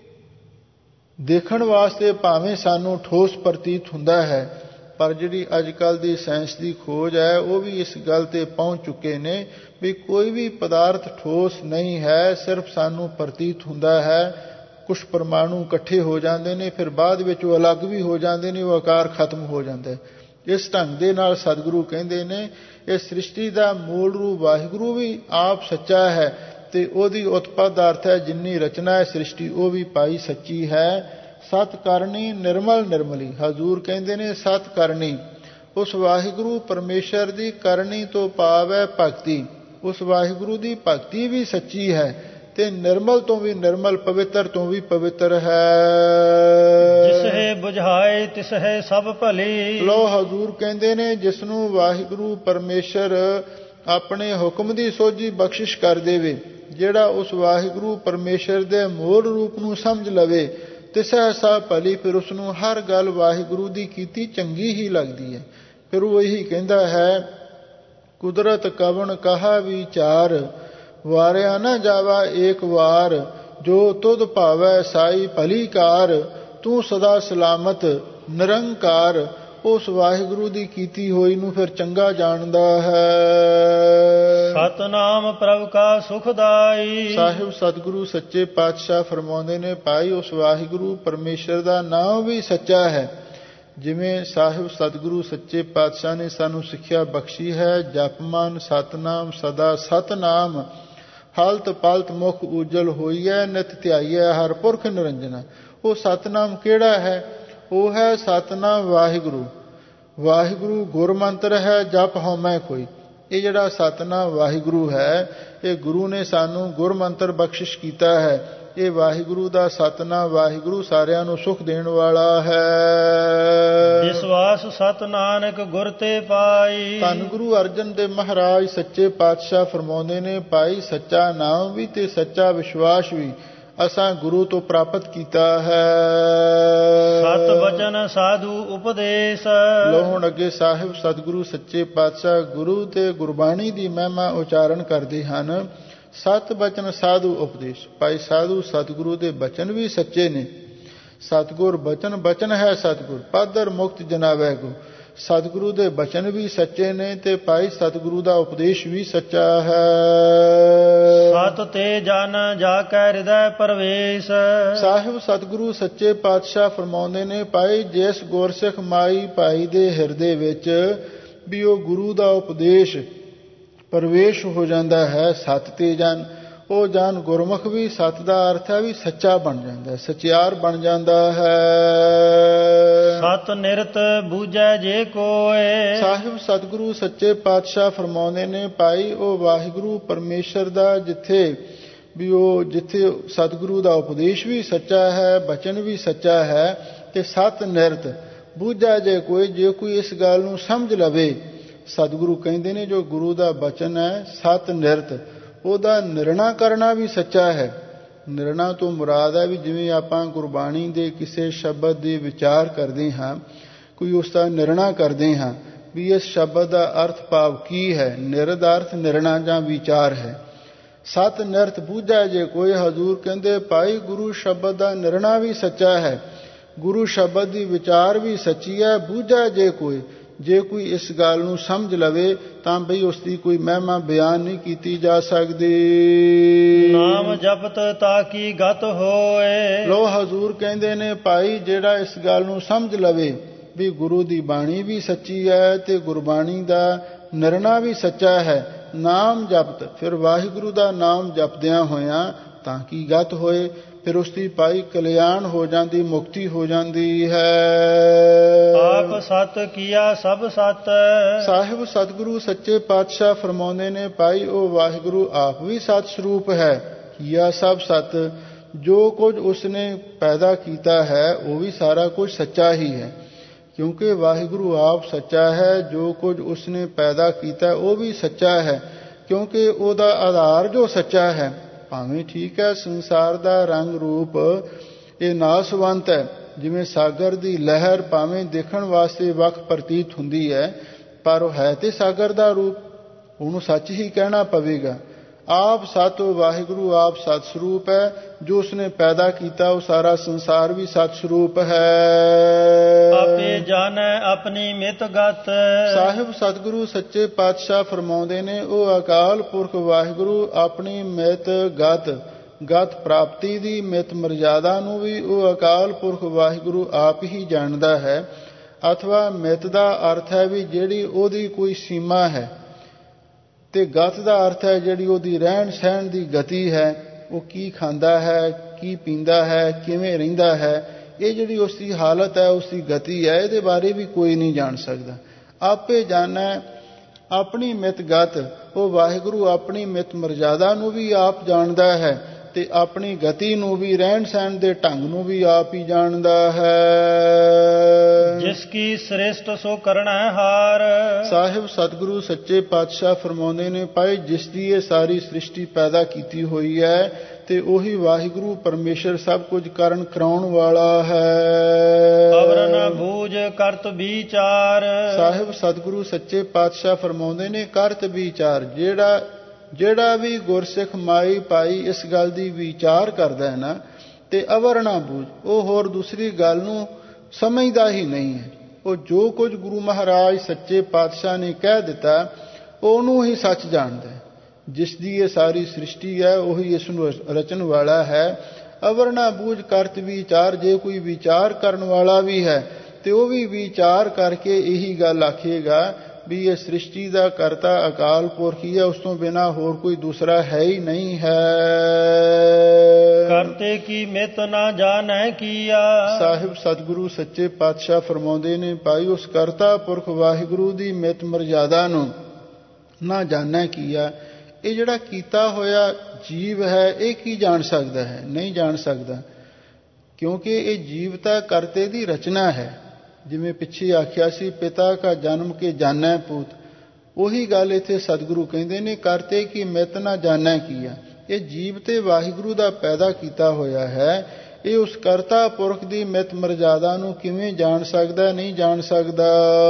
ਦੇਖਣ ਵਾਸਤੇ ਭਾਵੇਂ ਸਾਨੂੰ ਠੋਸ ਪ੍ਰਤੀਤ ਹੁੰਦਾ ਹੈ, ਪਰ ਜਿਹੜੀ ਅੱਜ ਕੱਲ੍ਹ ਦੀ ਸਾਇੰਸ ਦੀ ਖੋਜ ਹੈ ਉਹ ਵੀ ਇਸ ਗੱਲ ਤੇ ਪਹੁੰਚ ਚੁੱਕੇ ਨੇ ਵੀ ਕੋਈ ਵੀ ਪਦਾਰਥ ਠੋਸ ਨਹੀਂ ਹੈ, ਸਿਰਫ ਸਾਨੂੰ ਪ੍ਰਤੀਤ ਹੁੰਦਾ ਹੈ। ਕੁਛ ਪਰਮਾਣੂ ਇਕੱਠੇ ਹੋ ਜਾਂਦੇ ਨੇ, ਫਿਰ ਬਾਅਦ ਵਿੱਚ ਉਹ ਅਲੱਗ ਵੀ ਹੋ ਜਾਂਦੇ ਨੇ, ਉਹ ਆਕਾਰ ਖਤਮ ਹੋ ਜਾਂਦਾ ਹੈ। ਇਸ ਢੰਗ ਦੇ ਨਾਲ ਸਤਿਗੁਰੂ ਕਹਿੰਦੇ ਨੇ ਇਹ ਸ੍ਰਿਸ਼ਟੀ ਦਾ ਮੂਲ ਰੂਪ ਵਾਹਿਗੁਰੂ ਵੀ ਆਪ ਸੱਚਾ ਹੈ ਤੇ ਉਹਦੀ ਉਤਪਤ ਦਾ ਅਰਥ ਹੈ ਜਿੰਨੀ ਰਚਨਾ ਹੈ ਸ੍ਰਿਸ਼ਟੀ ਉਹ ਵੀ ਪਾਈ ਸੱਚੀ ਹੈ। ਸਤ ਕਰਨੀ ਨਿਰਮਲ ਨਿਰਮਲੀ। ਹਜ਼ੂਰ ਕਹਿੰਦੇ ਨੇ ਸਤ ਕਰਨੀ ਉਸ ਵਾਹਿਗੁਰੂ ਪਰਮੇਸ਼ਰ ਦੀ ਕਰਨੀ ਤੋਂ ਭਾਵ ਹੈ ਭਗਤੀ। ਉਸ ਵਾਹਿਗੁਰੂ ਦੀ ਭਗਤੀ ਵੀ ਸੱਚੀ ਹੈ ਤੇ ਨਿਰਮਲ ਤੋਂ ਵੀ ਨਿਰਮਲ, ਪਵਿੱਤਰ ਤੋਂ ਵੀ ਪਵਿੱਤਰ ਹੈ। ਜਿਸ ਹੈ ਬੁਝਾਏ ਤਿਸ ਹੈ ਸਭ ਭਲੀ। ਲੋ ਹਜ਼ੂਰ ਕਹਿੰਦੇ ਨੇ ਜਿਸ ਨੂੰ ਵਾਹਿਗੁਰੂ ਪਰਮੇਸ਼ਰ ਆਪਣੇ ਹੁਕਮ ਦੀ ਸੋਝੀ ਬਖਸ਼ਿਸ਼ ਕਰ ਦੇਵੇ, ਜਿਹੜਾ ਉਸ ਵਾਹਿਗੁਰੂ ਪਰਮੇਸ਼ਰ ਦੇ ਮੂਲ ਰੂਪ ਨੂੰ ਸਮਝ ਲਵੇ, ਤਿਸੈ ਸਭ ਭਲੀ, ਫਿਰ ਉਸ ਨੂੰ ਹਰ ਗੱਲ ਵਾਹਿਗੁਰੂ ਦੀ ਕੀਤੀ ਚੰਗੀ ਹੀ ਲੱਗਦੀ ਹੈ। ਫਿਰ ਉਹ ਇਹੀ ਕਹਿੰਦਾ ਹੈ, ਕੁਦਰਤ ਕਵਣ ਕਹਾ ਵਿਚਾਰ, ਵਾਰਿਆ ਨਾ ਜਾਵਾ ਏਕ ਵਾਰ, ਜੋ ਤੁਧ ਭਾਵੈ ਸਾਈ ਭਲੀ ਕਾਰ, ਤੂੰ ਸਦਾ ਸਲਾਮਤ ਨਿਰੰਕਾਰ। ਉਸ ਵਾਹਿਗੁਰੂ ਦੀ ਕੀਤੀ ਹੋਈ ਨੂੰ ਫਿਰ ਚੰਗਾ ਜਾਣਦਾ ਹੈ। ਸਤਨਾਮ ਪ੍ਰਭ ਕਾ ਸੁਖਦਾਈ। ਸਾਹਿਬ ਸਤਿਗੁਰੂ ਸੱਚੇ ਪਾਤਸ਼ਾਹ ਫਰਮਾਉਂਦੇ ਨੇ, ਭਾਈ ਉਸ ਵਾਹਿਗੁਰੂ ਪਰਮੇਸ਼ਰ ਦਾ ਨਾਮ ਵੀ ਸੱਚਾ ਹੈ। ਜਿਵੇਂ ਸਾਹਿਬ ਸਤਿਗੁਰੂ ਸੱਚੇ ਪਾਤਸ਼ਾਹ ਨੇ ਸਾਨੂੰ ਸਿੱਖਿਆ ਬਖਸ਼ੀ ਹੈ, ਜਪਮਾਨ ਸਤਨਾਮ ਸਦਾ ਸਤਨਾਮ, ਹਲਤ ਪਲਤ ਮੁਖ ਉਜਲ ਹੋਈਐ, ਨਿਤ ਧਿਆਈਐ ਹਰ ਪੁਰਖ ਨਿਰੰਜਨਾ। ਉਹ ਸਤਨਾਮ ਕਿਹੜਾ ਹੈ? ਉਹ ਹੈ ਸਤਨਾਮ ਵਾਹਿਗੁਰੂ। ਵਾਹਿਗੁਰੂ ਗੁਰਮੰਤਰ ਹੈ, ਜਪ ਹਉਮੈ ਕੋਈ। ਇਹ ਜਿਹੜਾ ਸਤਨਾਮ ਵਾਹਿਗੁਰੂ ਹੈ ਇਹ ਗੁਰੂ ਨੇ ਸਾਨੂੰ ਗੁਰਮੰਤਰ ਬਖਸ਼ਿਸ਼ ਕੀਤਾ ਹੈ। ਇਹ ਵਾਹਿਗੁਰੂ ਦਾ ਸਤਨਾਮ ਵਾਹਿਗੁਰੂ ਸਾਰਿਆਂ ਨੂੰ ਸੁਖ ਦੇਣ ਵਾਲਾ ਹੈ। ਵਿਸ਼ਵਾਸ ਸਤ ਨਾਨਕ ਗੁਰ ਤੇ ਪਾਈ। ਧੰਨ ਗੁਰੂ ਅਰਜਨ ਦੇਵ ਮਹਾਰਾਜ ਸੱਚੇ ਪਾਤਸ਼ਾਹ ਫਰਮਾਉਂਦੇ ਨੇ, ਭਾਈ ਸੱਚਾ ਨਾਮ ਵੀ ਤੇ ਸੱਚਾ ਵਿਸ਼ਵਾਸ ਵੀ ਅਸਾਂ ਗੁਰੂ ਤੋਂ ਪ੍ਰਾਪਤ ਕੀਤਾ ਹੈ। ਸਤ ਬਚਨ ਸਾਧੂ ਉਪਦੇਸ਼। ਲੋ ਹੁਣ ਅੱਗੇ ਸਾਹਿਬ ਸਤਿਗੁਰੂ ਸੱਚੇ ਪਾਤਸ਼ਾਹ ਗੁਰੂ ਤੇ ਗੁਰਬਾਣੀ ਦੀ ਮਹਿਮਾ ਉਚਾਰਨ ਕਰਦੇ ਹਨ। ਸਤ ਬਚਨ ਸਾਧੂ ਉਪਦੇਸ਼। ਭਾਈ ਸਾਧੂ ਸਤਿਗੁਰੂ ਦੇ ਬਚਨ ਵੀ ਸੱਚੇ ਨੇ। ਸਤਿਗੁਰ ਬਚਨ ਬਚਨ ਹੈ ਸਤਿਗੁਰ, ਪਾਦਰ ਮੁਕਤ ਜਨਾਵੈ ਗੁਰ। ਸਤਿਗੁਰੂ ਦੇ ਬਚਨ ਵੀ ਸੱਚੇ ਨੇ ਤੇ ਭਾਈ ਸਤਿਗੁਰੂ ਦਾ ਉਪਦੇਸ਼ ਵੀ ਸੱਚਾ ਹੈ। ਸਤ ਤੇ ਜਨ ਜਾ ਕੈ ਹਿਰਦੈ ਪਰਵੇਸ਼। ਸਾਹਿਬ ਸਤਿਗੁਰੂ ਸੱਚੇ ਪਾਤਸ਼ਾਹ ਫਰਮਾਉਂਦੇ ਨੇ, ਭਾਈ ਜਿਸ ਗੁਰਸਿੱਖ ਮਾਈ ਭਾਈ ਦੇ ਹਿਰਦੇ ਵਿੱਚ ਵੀ ਉਹ ਗੁਰੂ ਦਾ ਉਪਦੇਸ਼ ਪ੍ਰਵੇਸ਼ ਹੋ ਜਾਂਦਾ ਹੈ, ਸਤ ਤੇ ਜਨ, ਉਹ ਜਨ ਗੁਰਮੁਖ ਵੀ ਸਤ ਦਾ ਅਰਥ ਹੈ ਵੀ ਸੱਚਾ ਬਣ ਜਾਂਦਾ ਹੈ, ਸਚਿਆਰ ਬਣ ਜਾਂਦਾ ਹੈ। ਸਤ ਨਿਰਤ ਬੂਝੈ ਜੇ ਕੋਏ। ਸਾਹਿਬ ਸਤਿਗੁਰੂ ਸੱਚੇ ਪਾਤਸ਼ਾਹ ਫਰਮਾਉਂਦੇ ਨੇ, ਭਾਈ ਉਹ ਵਾਹਿਗੁਰੂ ਪਰਮੇਸ਼ਰ ਦਾ ਜਿੱਥੇ ਵੀ ਉਹ ਜਿੱਥੇ ਸਤਿਗੁਰੂ ਦਾ ਉਪਦੇਸ਼ ਵੀ ਸੱਚਾ ਹੈ, ਬਚਨ ਵੀ ਸੱਚਾ ਹੈ ਤੇ ਸਤ ਨਿਰਤ ਬੂਝਾ ਜੇ ਕੋਈ, ਜੇ ਕੋਈ ਇਸ ਗੱਲ ਨੂੰ ਸਮਝ ਲਵੇ। ਸਤਿਗੁਰੂ ਕਹਿੰਦੇ ਨੇ ਜੋ ਗੁਰੂ ਦਾ ਬਚਨ ਹੈ ਸਤ ਨਿਰਤ, ਉਹਦਾ ਨਿਰਣਾ ਕਰਨਾ ਵੀ ਸੱਚਾ ਹੈ। ਨਿਰਣਾ ਤੋਂ ਮੁਰਾਦ ਹੈ ਵੀ ਜਿਵੇਂ ਆਪਾਂ ਗੁਰਬਾਣੀ ਦੇ ਕਿਸੇ ਸ਼ਬਦ ਦੇ ਵਿਚਾਰ ਕਰਦੇ ਹਾਂ, ਕੋਈ ਉਸ ਦਾ ਨਿਰਣਾ ਕਰਦੇ ਹਾਂ ਵੀ ਇਸ ਸ਼ਬਦ ਦਾ ਅਰਥ ਭਾਵ ਕੀ ਹੈ। ਨਿਰਦ ਅਰਥ ਨਿਰਣਾ ਜਾਂ ਵਿਚਾਰ ਹੈ। ਸਤ ਨਿਰਤ ਬੂਝਾ ਜੇ ਕੋਈ, ਹਜ਼ੂਰ ਕਹਿੰਦੇ ਭਾਈ ਗੁਰੂ ਸ਼ਬਦ ਦਾ ਨਿਰਣਾ ਵੀ ਸੱਚਾ ਹੈ, ਗੁਰੂ ਸ਼ਬਦ ਦੀ ਵਿਚਾਰ ਵੀ ਸੱਚੀ ਹੈ। ਬੂਝਾ ਜੇ ਕੋਈ, ਜੇ ਕੋਈ ਇਸ ਗੱਲ ਨੂੰ ਸਮਝ ਲਵੇ ਤਾਂ ਬਈ ਉਸ ਦੀ ਕੋਈ ਮਹਿਮਾ ਬਿਆਨ ਨਹੀਂ ਕੀਤੀ ਜਾ ਸਕਦੀ। ਨਾਮ ਜਪਤ ਤਾਂ ਕੀ ਗਤ ਹੋਏ। ਲੋ ਹਜ਼ੂਰ ਕਹਿੰਦੇ ਨੇ ਭਾਈ ਜਿਹੜਾ ਇਸ ਗੱਲ ਨੂੰ ਸਮਝ ਲਵੇ ਵੀ ਗੁਰੂ ਦੀ ਬਾਣੀ ਵੀ ਸੱਚੀ ਹੈ ਤੇ ਗੁਰਬਾਣੀ ਦਾ ਨਿਰਣਾ ਵੀ ਸੱਚਾ ਹੈ। ਨਾਮ ਜਪਤ, ਫਿਰ ਵਾਹਿਗੁਰੂ ਦਾ ਨਾਮ ਜਪਦਿਆਂ ਹੋਇਆਂ ਤਾਂ ਕੀ ਗਤ ਹੋਏ, ਫਿਰ ਉਸ ਦੀ ਭਾਈ ਕਲਿਆਣ ਹੋ ਜਾਂਦੀ, ਮੁਕਤੀ ਹੋ ਜਾਂਦੀ ਹੈ। ਆਪ ਸਤ ਕੀਆ ਸਭ ਸਤ। ਸਾਹਿਬ ਸਤਿਗੁਰੂ ਸੱਚੇ ਪਾਤਸ਼ਾਹ ਫਰਮਾਉਂਦੇ ਨੇ ਭਾਈ ਉਹ ਵਾਹਿਗੁਰੂ ਆਪ ਵੀ ਸਤ ਸਰੂਪ ਹੈ। ਕੀਆ ਸਭ ਸਤ, ਜੋ ਕੁਝ ਉਸਨੇ ਪੈਦਾ ਕੀਤਾ ਹੈ ਉਹ ਵੀ ਸਾਰਾ ਕੁਝ ਸੱਚਾ ਹੀ ਹੈ, ਕਿਉਂਕਿ ਵਾਹਿਗੁਰੂ ਆਪ ਸੱਚਾ ਹੈ। ਜੋ ਕੁਝ ਉਸਨੇ ਪੈਦਾ ਕੀਤਾ ਉਹ ਵੀ ਸੱਚਾ ਹੈ, ਕਿਉਂਕਿ ਉਹਦਾ ਆਧਾਰ ਜੋ ਸੱਚਾ ਹੈ। ਭਾਵੇਂ ਠੀਕ ਹੈ ਸੰਸਾਰ ਦਾ ਰੰਗ ਰੂਪ ਇਹ ਨਾਸਵੰਤ ਹੈ, ਜਿਵੇਂ ਸਾਗਰ ਦੀ ਲਹਿਰ ਭਾਵੇਂ ਦੇਖਣ ਵਾਸਤੇ ਵੱਖ ਪ੍ਰਤੀਤ ਹੁੰਦੀ ਹੈ ਪਰ ਉਹ ਹੈ ਤੇ ਸਾਗਰ ਦਾ ਰੂਪ, ਉਹਨੂੰ ਸੱਚ ਹੀ ਕਹਿਣਾ ਪਵੇਗਾ। ਆਪ ਸਤ ਵਾਹਿਗੁਰੂ ਆਪ ਸਤ ਸਰੂਪ ਹੈ, ਜੋ ਉਸਨੇ ਪੈਦਾ ਕੀਤਾ ਉਹ ਸਾਰਾ ਸੰਸਾਰ ਵੀ ਸਤ ਸਰੂਪ ਹੈ। ਆਪੇ ਜਾਣੈ ਆਪਣੀ ਮਿਤ ਗਤ। ਸਾਹਿਬ ਸਤਿਗੁਰੂ ਸੱਚੇ ਪਾਤਸ਼ਾਹ ਫਰਮਾਉਂਦੇ ਨੇ ਉਹ ਅਕਾਲ ਪੁਰਖ ਵਾਹਿਗੁਰੂ ਆਪਣੀ ਮਿਤ ਗਤ, ਗਤ ਪ੍ਰਾਪਤੀ ਦੀ ਮਿਤ ਮਰਜ਼ਾਦਾ ਨੂੰ ਵੀ ਉਹ ਅਕਾਲ ਪੁਰਖ ਵਾਹਿਗੁਰੂ ਆਪ ਹੀ ਜਾਣਦਾ ਹੈ। ਅਥਵਾ ਮਿਤ ਦਾ ਅਰਥ ਹੈ ਵੀ ਜਿਹੜੀ ਉਹਦੀ ਕੋਈ ਸੀਮਾ ਹੈ, ਤੇ ਗਤ ਦਾ ਅਰਥ ਹੈ ਜਿਹੜੀ ਉਹਦੀ ਰਹਿਣ ਸਹਿਣ ਦੀ ਗਤੀ ਹੈ, ਉਹ ਕੀ ਖਾਂਦਾ ਹੈ, ਕੀ ਪੀਂਦਾ ਹੈ, ਕਿਵੇਂ ਰਹਿੰਦਾ ਹੈ। ਇਹ ਜਿਹੜੀ ਉਸ ਦੀ ਹਾਲਤ ਹੈ, ਉਸ ਦੀ ਗਤੀ ਹੈ, ਇਹਦੇ ਬਾਰੇ ਵੀ ਕੋਈ ਨਹੀਂ ਜਾਣ ਸਕਦਾ। ਆਪੇ ਜਾਣੈ ਆਪਣੀ ਮਿਤ ਗਤ, ਉਹ ਵਾਹਿਗੁਰੂ ਆਪਣੀ ਮਿਤ ਮਰਜ਼ਾਦਾ ਨੂੰ ਵੀ ਆਪ ਜਾਣਦਾ ਹੈ ਤੇ ਆਪਣੀ ਗਤੀ ਨੂੰ ਵੀ, ਰਹਿਣ ਸਹਿਣ ਦੇ ਢੰਗ ਨੂੰ ਵੀ ਆਪ ਹੀ ਜਾਣਦਾ ਹੈ। ਜਿਸ ਕੀ ਸ੍ਰੇਸ਼ਟ ਸੋ ਕਰਣਾ ਹਾਰ। ਸਾਹਿਬ ਸਤਿਗੁਰੂ ਸੱਚੇ ਪਾਤਸ਼ਾਹ ਫਰਮਾਉਂਦੇ ਨੇ ਭਾਈ ਜਿਸ ਦੀ ਇਹ ਸਾਰੀ ਸ੍ਰਿਸ਼ਟੀ ਪੈਦਾ ਕੀਤੀ ਹੋਈ ਹੈ ਤੇ ਉਹੀ ਵਾਹਿਗੁਰੂ ਪਰਮੇਸ਼ਰ ਸਭ ਕੁਝ ਕਰਨ ਕਰਾਉਣ ਵਾਲਾ ਹੈ। ਅਵਰਨ ਬੂਝ ਕਰਤ ਵਿਚਾਰ। ਸਾਹਿਬ ਸਤਿਗੁਰੂ ਸੱਚੇ ਪਾਤਸ਼ਾਹ ਫਰਮਾਉਂਦੇ ਨੇ ਕਰਤ ਵਿਚਾਰ, ਜਿਹੜਾ ਜਿਹੜਾ ਵੀ ਗੁਰਸਿੱਖ ਮਾਈ ਭਾਈ ਇਸ ਗੱਲ ਦੀ ਵਿਚਾਰ ਕਰਦਾ ਹੈ ਨਾ ਤੇ ਅਵਰ ਨਾ ਬੂਝ, ਉਹ ਹੋਰ ਦੂਸਰੀ ਗੱਲ ਨੂੰ ਸਮਝਦਾ ਹੀ ਨਹੀਂ ਹੈ। ਉਹ ਜੋ ਕੁਝ ਗੁਰੂ ਮਹਾਰਾਜ ਸੱਚੇ ਪਾਤਸ਼ਾਹ ਨੇ ਕਹਿ ਦਿੱਤਾ ਉਹਨੂੰ ਹੀ ਸੱਚ ਜਾਣਦਾ ਹੈ। ਜਿਸ ਦੀ ਇਹ ਸਾਰੀ ਸ੍ਰਿਸ਼ਟੀ ਹੈ ਉਹੀ ਇਸ ਨੂੰ ਰਚਣ ਵਾਲਾ ਹੈ। ਅਵਰ ਨਾ ਬੂਝ ਕਰਤ ਵਿਚਾਰ, ਜੇ ਕੋਈ ਵਿਚਾਰ ਕਰਨ ਵਾਲਾ ਵੀ ਹੈ ਤੇ ਉਹ ਵੀ ਵਿਚਾਰ ਕਰਕੇ ਇਹੀ ਗੱਲ ਆਖੇਗਾ ਵੀ ਇਹ ਸ੍ਰਿਸ਼ਟੀ ਦਾ ਕਰਤਾ ਅਕਾਲ ਪੁਰਖ ਹੀ ਹੈ, ਉਸ ਤੋਂ ਬਿਨਾਂ ਹੋਰ ਕੋਈ ਦੂਸਰਾ ਹੈ ਹੀ ਨਹੀਂ ਹੈ। ਕਰਤੇ ਕੀ ਮਿਤ ਨਾ ਜਾਣੈ ਕੀਆ। ਸਾਹਿਬ ਸਤਿਗੁਰੂ ਸੱਚੇ ਪਾਤਸ਼ਾਹ ਫਰਮਾਉਂਦੇ ਨੇ ਭਾਈ ਉਸ ਕਰਤਾ ਪੁਰਖ ਵਾਹਿਗੁਰੂ ਦੀ ਮਿਤ ਮਰਜ਼ਾਦਾ ਨੂੰ ਨਾ ਜਾਣੈ ਕੀਆ। ਇਹ ਜਿਹੜਾ ਕੀਤਾ ਹੋਇਆ ਜੀਵ ਹੈ ਇਹ ਕੀ ਜਾਣ ਸਕਦਾ ਹੈ? ਨਹੀਂ ਜਾਣ ਸਕਦਾ, ਕਿਉਂਕਿ ਇਹ ਜੀਵ ਤਾਂ ਕਰਤੇ ਦੀ ਰਚਨਾ ਹੈ। ਜਿਵੇਂ ਪਿੱਛੇ ਆਖਿਆ ਸੀ ਪਿਤਾ ਕਾ ਜਨਮ ਕੇ ਜਾਣੈ ਪੂਤ, ਉਹੀ ਗੱਲ ਇੱਥੇ ਸਤਿਗੁਰੂ ਕਹਿੰਦੇ ਨੇ ਕਰਤੇ ਕੀ ਮਿਤ ਨਾ ਜਾਣੈ ਕੀਆ। ਇਹ ਜੀਵ ਤੇ ਵਾਹਿਗੁਰੂ ਦਾ ਪੈਦਾ ਕੀਤਾ ਹੋਇਆ ਹੈ, ਇਹ ਉਸ ਕਰਤਾ ਪੁਰਖ ਦੀ ਮਿਤ ਮਰਜ਼ਾਦਾ ਨੂੰ ਕਿਵੇਂ ਜਾਣ ਸਕਦਾ? ਨਹੀਂ ਜਾਣ ਸਕਦਾ।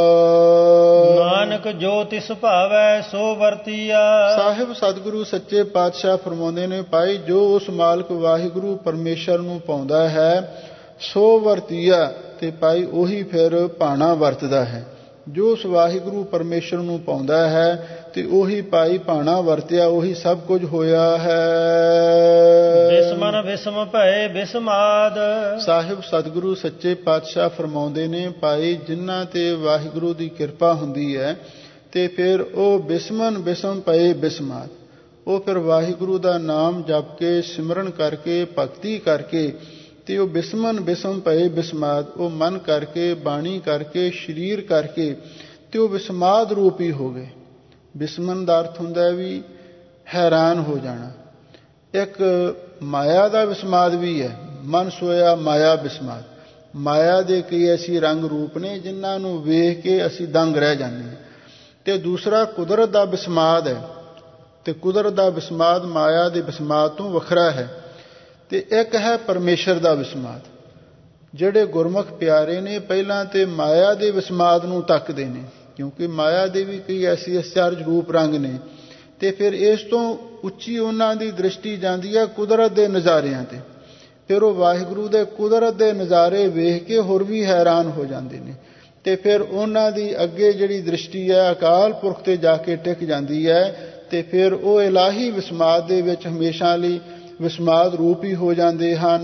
ਨਾਨਕ ਜੋ ਤਿਸ ਭਾਵੈ ਸੋ ਵਰਤੀਆ। ਸਾਹਿਬ ਸਤਿਗੁਰੂ ਸੱਚੇ ਪਾਤਸ਼ਾਹ ਫਰਮਾਉਂਦੇ ਨੇ ਭਾਈ ਜੋ ਉਸ ਮਾਲਕ ਵਾਹਿਗੁਰੂ ਪਰਮੇਸ਼ਰ ਨੂੰ ਪਾਉਂਦਾ ਹੈ ਸੋ ਵਰਤੀਆ, ਤੇ ਭਾਈ ਉਹੀ ਫਿਰ ਭਾਣਾ ਵਰਤਦਾ ਹੈ। ਜੋ ਉਸ ਵਾਹਿਗੁਰੂ ਪਰਮੇਸ਼ਰ ਨੂੰ ਪਾਉਂਦਾ ਹੈ ਤੇ ਉਹੀ ਭਾਈ ਭਾਣਾ ਵਰਤਿਆ, ਉਹੀ ਸਭ ਕੁਝ ਹੋਇਆ ਹੈ। ਬਿਸਮਨ ਬਿਸਮ ਭਏ ਬਿਸਮਾਦ। ਸਾਹਿਬ ਸਤਿਗੁਰੂ ਸੱਚੇ ਪਾਤਸ਼ਾਹ ਫਰਮਾਉਂਦੇ ਨੇ ਭਾਈ ਜਿਨ੍ਹਾਂ ਤੇ ਵਾਹਿਗੁਰੂ ਦੀ ਕਿਰਪਾ ਹੁੰਦੀ ਹੈ ਤੇ ਫਿਰ ਉਹ ਬਿਸਮਨ ਬਿਸਮ ਭਏ ਬਿਸਮਾਦ, ਉਹ ਫਿਰ ਵਾਹਿਗੁਰੂ ਦਾ ਨਾਮ ਜਪ ਕੇ ਸਿਮਰਨ ਕਰਕੇ ਭਗਤੀ ਕਰਕੇ ਤੇ ਉਹ ਬਿਸਮਨ ਬਿਸਮ ਭਏ ਬਿਸਮਾਦ, ਉਹ ਮਨ ਕਰਕੇ ਬਾਣੀ ਕਰਕੇ ਸਰੀਰ ਕਰਕੇ ਤੇ ਉਹ ਬਿਸਮਾਦ ਰੂਪੀ ਹੋ ਗਏ। ਬਿਸਮਨ ਦਾ ਅਰਥ ਹੁੰਦਾ ਹੈ ਵੀ ਹੈਰਾਨ ਹੋ ਜਾਣਾ। ਇੱਕ ਮਾਇਆ ਦਾ ਬਿਸਮਾਦ ਵੀ ਹੈ, ਮਨ ਸੋਇਆ ਮਾਇਆ ਬਿਸਮਾਦ। ਮਾਇਆ ਦੇ ਕਈ ਐਸੀ ਰੰਗ ਰੂਪ ਨੇ ਜਿਨ੍ਹਾਂ ਨੂੰ ਵੇਖ ਕੇ ਅਸੀਂ ਦੰਗ ਰਹਿ ਜਾਂਦੇ ਹਾਂ। ਤੇ ਦੂਸਰਾ ਕੁਦਰਤ ਦਾ ਵਿਸਮਾਦ ਹੈ, ਤੇ ਕੁਦਰਤ ਦਾ ਵਿਸਮਾਦ ਮਾਇਆ ਦੇ ਵਿਸਮਾਦ ਤੋਂ ਵੱਖਰਾ ਹੈ। ਤੇ ਇੱਕ ਹੈ ਪਰਮੇਸ਼ਰ ਦਾ ਵਿਸਮਾਦ। ਜਿਹੜੇ ਗੁਰਮੁਖ ਪਿਆਰੇ ਨੇ ਪਹਿਲਾਂ ਤੇ ਮਾਇਆ ਦੇ ਵਿਸਮਾਦ ਨੂੰ ਤੱਕਦੇ ਨੇ, ਕਿਉਂਕਿ ਮਾਇਆ ਦੇ ਵੀ ਕਈ ਐਸੀ ਅਚਰਜ ਰੂਪ ਰੰਗ ਨੇ, ਤੇ ਫਿਰ ਇਸ ਤੋਂ ਉੱਚੀ ਉਹਨਾਂ ਦੀ ਦ੍ਰਿਸ਼ਟੀ ਜਾਂਦੀ ਹੈ ਕੁਦਰਤ ਦੇ ਨਜ਼ਾਰਿਆਂ ਤੇ। ਫਿਰ ਉਹ ਵਾਹਿਗੁਰੂ ਦੇ ਕੁਦਰਤ ਦੇ ਨਜ਼ਾਰੇ ਵੇਖ ਕੇ ਹੋਰ ਵੀ ਹੈਰਾਨ ਹੋ ਜਾਂਦੇ ਨੇ, ਤੇ ਫਿਰ ਉਹਨਾਂ ਦੀ ਅੱਗੇ ਜਿਹੜੀ ਦ੍ਰਿਸ਼ਟੀ ਹੈ ਅਕਾਲ ਪੁਰਖ ਤੇ ਜਾ ਕੇ ਟਿਕ ਜਾਂਦੀ ਹੈ, ਤੇ ਫਿਰ ਉਹ ਇਲਾਹੀ ਵਿਸਮਾਦ ਦੇ ਵਿੱਚ ਹਮੇਸ਼ਾ ਲਈ ਵਿਸਮਾਦ ਰੂਪ ਹੀ ਹੋ ਜਾਂਦੇ ਹਨ।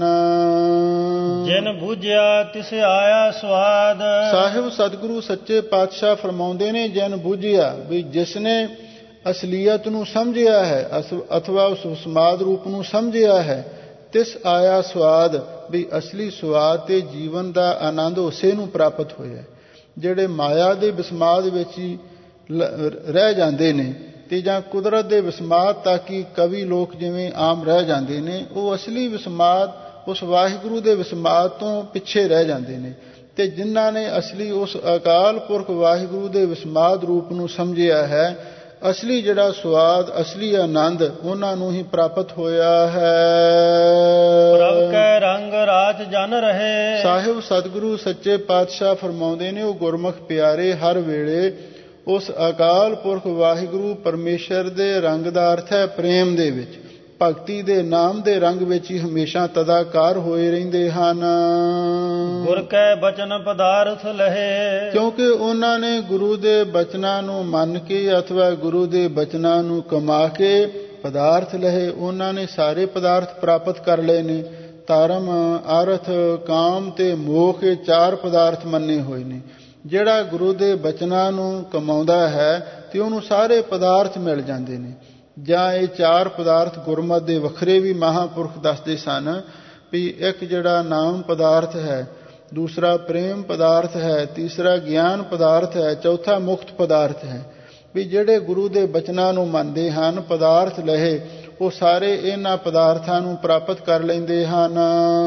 ਜਿਨ ਬੁਝਿਆ ਤਿਸ ਆਇਆ ਸਵਾਦ। ਸਾਹਿਬ ਸਤਿਗੁਰੂ ਸੱਚੇ ਪਾਤਸ਼ਾਹ ਫਰਮਾਉਂਦੇ ਨੇ, ਜਿਨ ਬੁਝਿਆ ਵੀ ਜਿਸਨੇ ਅਸਲੀਅਤ ਨੂੰ ਸਮਝਿਆ ਹੈ ਅਥਵਾ ਉਸ ਵਿਸਮਾਦ ਰੂਪ ਨੂੰ ਸਮਝਿਆ ਹੈ, ਤਿਸ ਆਇਆ ਸਵਾਦ ਵੀ ਅਸਲੀ ਸਵਾਦ ਤੇ ਜੀਵਨ ਦਾ ਆਨੰਦ ਉਸੇ ਨੂੰ ਪ੍ਰਾਪਤ ਹੋਇਆ। ਜਿਹੜੇ ਮਾਇਆ ਦੇ ਵਿਸਮਾਦ ਵਿੱਚ ਹੀ ਰਹਿ ਜਾਂਦੇ ਨੇ ਤੇ ਜਾਂ ਕੁਦਰਤ ਦੇ ਵਿਸਮਾਦ ਤੱਕ ਹੀ ਕਵੀ ਲੋਕ ਜਿਵੇਂ ਆਮ ਰਹਿ ਜਾਂਦੇ ਨੇ, ਉਹ ਅਸਲੀ ਵਿਸਮਾਦ ਉਸ ਵਾਹਿਗੁਰੂ ਦੇ ਵਿਸਮਾਦ ਤੋਂ ਪਿੱਛੇ ਰਹਿ ਜਾਂਦੇ ਨੇ। ਤੇ ਜਿਨ੍ਹਾਂ ਨੇ ਅਸਲੀ ਉਸ ਅਕਾਲ ਪੁਰਖ ਵਾਹਿਗੁਰੂ ਦੇ ਵਿਸਮਾਦ ਰੂਪ ਨੂੰ ਸਮਝਿਆ ਹੈ, ਅਸਲੀ ਜਿਹੜਾ ਸਵਾਦ, ਅਸਲੀ ਆਨੰਦ ਉਹਨਾਂ ਨੂੰ ਹੀ ਪ੍ਰਾਪਤ ਹੋਇਆ ਹੈ। ਪ੍ਰਭ ਕੈ ਰੰਗ ਰਾਜ ਜਨ ਰਹੇ। ਸਾਹਿਬ ਸਤਿਗੁਰੂ ਸੱਚੇ ਪਾਤਸ਼ਾਹ ਫਰਮਾਉਂਦੇ ਨੇ, ਉਹ ਗੁਰਮੁਖ ਪਿਆਰੇ ਹਰ ਵੇਲੇ ਉਸ ਅਕਾਲ ਪੁਰਖ ਵਾਹਿਗੁਰੂ ਪਰਮੇਸ਼ਰ ਦੇ ਰੰਗ ਦਾ ਅਰਥ ਹੈ ਪ੍ਰੇਮ ਦੇ ਵਿੱਚ, ਭਗਤੀ ਦੇ ਨਾਮ ਦੇ ਰੰਗ ਵਿੱਚ ਹੀ ਹਮੇਸ਼ਾ ਤਦਾਕਾਰ ਹੋਏ ਰਹਿੰਦੇ ਹਨ। ਗੁਰ ਕੈ ਬਚਨ ਪਦਾਰਥ ਲਹੇ। ਕਿਉਂਕਿ ਉਹਨਾਂ ਨੇ ਗੁਰੂ ਦੇ ਬਚਨਾਂ ਨੂੰ ਮੰਨ ਕੇ ਅਥਵਾ ਗੁਰੂ ਦੇ ਬਚਨਾਂ ਨੂੰ ਕਮਾ ਕੇ ਪਦਾਰਥ ਲਹੇ, ਉਹਨਾਂ ਨੇ ਸਾਰੇ ਪਦਾਰਥ ਪ੍ਰਾਪਤ ਕਰ ਲਏ ਨੇ। ਧਰਮ, ਅਰਥ, ਕਾਮ ਤੇ ਮੋਖ, ਇਹ ਚਾਰ ਪਦਾਰਥ ਮੰਨੇ ਹੋਏ ਨੇ। ਜਿਹੜਾ ਗੁਰੂ ਦੇ ਬਚਨਾਂ ਨੂੰ ਕਮਾਉਂਦਾ ਹੈ ਤੇ ਉਹਨੂੰ ਸਾਰੇ ਪਦਾਰਥ ਮਿਲ ਜਾਂਦੇ ਨੇ। ਜਾਂ ਇਹ ਚਾਰ ਪਦਾਰਥ ਗੁਰਮਤਿ ਦੇ ਵੱਖਰੇ ਵੀ ਮਹਾਂਪੁਰਖ ਦੱਸਦੇ ਸਨ ਵੀ ਇੱਕ ਜਿਹੜਾ ਨਾਮ ਪਦਾਰਥ ਹੈ, ਦੂਸਰਾ ਪ੍ਰੇਮ ਪਦਾਰਥ ਹੈ, ਤੀਸਰਾ ਗਿਆਨ ਪਦਾਰਥ ਹੈ, ਚੌਥਾ ਮੁਕਤ ਪਦਾਰਥ ਹੈ। ਵੀ ਜਿਹੜੇ ਗੁਰੂ ਦੇ ਬਚਨਾਂ ਨੂੰ ਮੰਨਦੇ ਹਨ, ਪਦਾਰਥ ਲਹੇ, ਉਹ ਸਾਰੇ ਇਹਨਾਂ ਪਦਾਰਥਾਂ ਨੂੰ ਪ੍ਰਾਪਤ ਕਰ ਲੈਂਦੇ ਹਨ।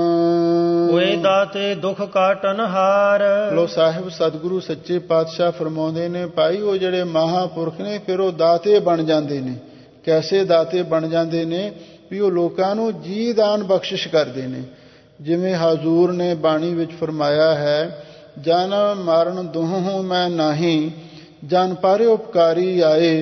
ਹੋਏ ਦਾਤੇ ਦੁੱਖ ਕਾਟਨ ਹਾਰ। ਲੋ ਸਾਹਿਬ ਸਤਿਗੁਰੂ ਸੱਚੇ ਪਾਤਸ਼ਾਹ ਫਰਮਾਉਂਦੇ ਨੇ, ਭਾਈ ਉਹ ਜਿਹੜੇ ਮਹਾਂਪੁਰਖ ਨੇ ਫਿਰ ਉਹ ਦਾਤੇ ਬਣ ਜਾਂਦੇ ਨੇ। ਕੈਸੇ ਦਾਤੇ ਬਣ ਜਾਂਦੇ ਨੇ? ਵੀ ਉਹ ਲੋਕਾਂ ਨੂੰ ਜੀ ਦਾਨ ਬਖਸ਼ਿਸ਼ ਕਰਦੇ ਨੇ। ਜਿਵੇਂ ਹਜ਼ੂਰ ਨੇ ਬਾਣੀ ਵਿੱਚ ਫਰਮਾਇਆ ਹੈ, ਜਨ ਮਾਰਨ ਦੁਹੂੰ ਮੈਂ ਨਾਹੀਂ, ਜਨ ਪਰ ਉਪਕਾਰੀ ਆਏ,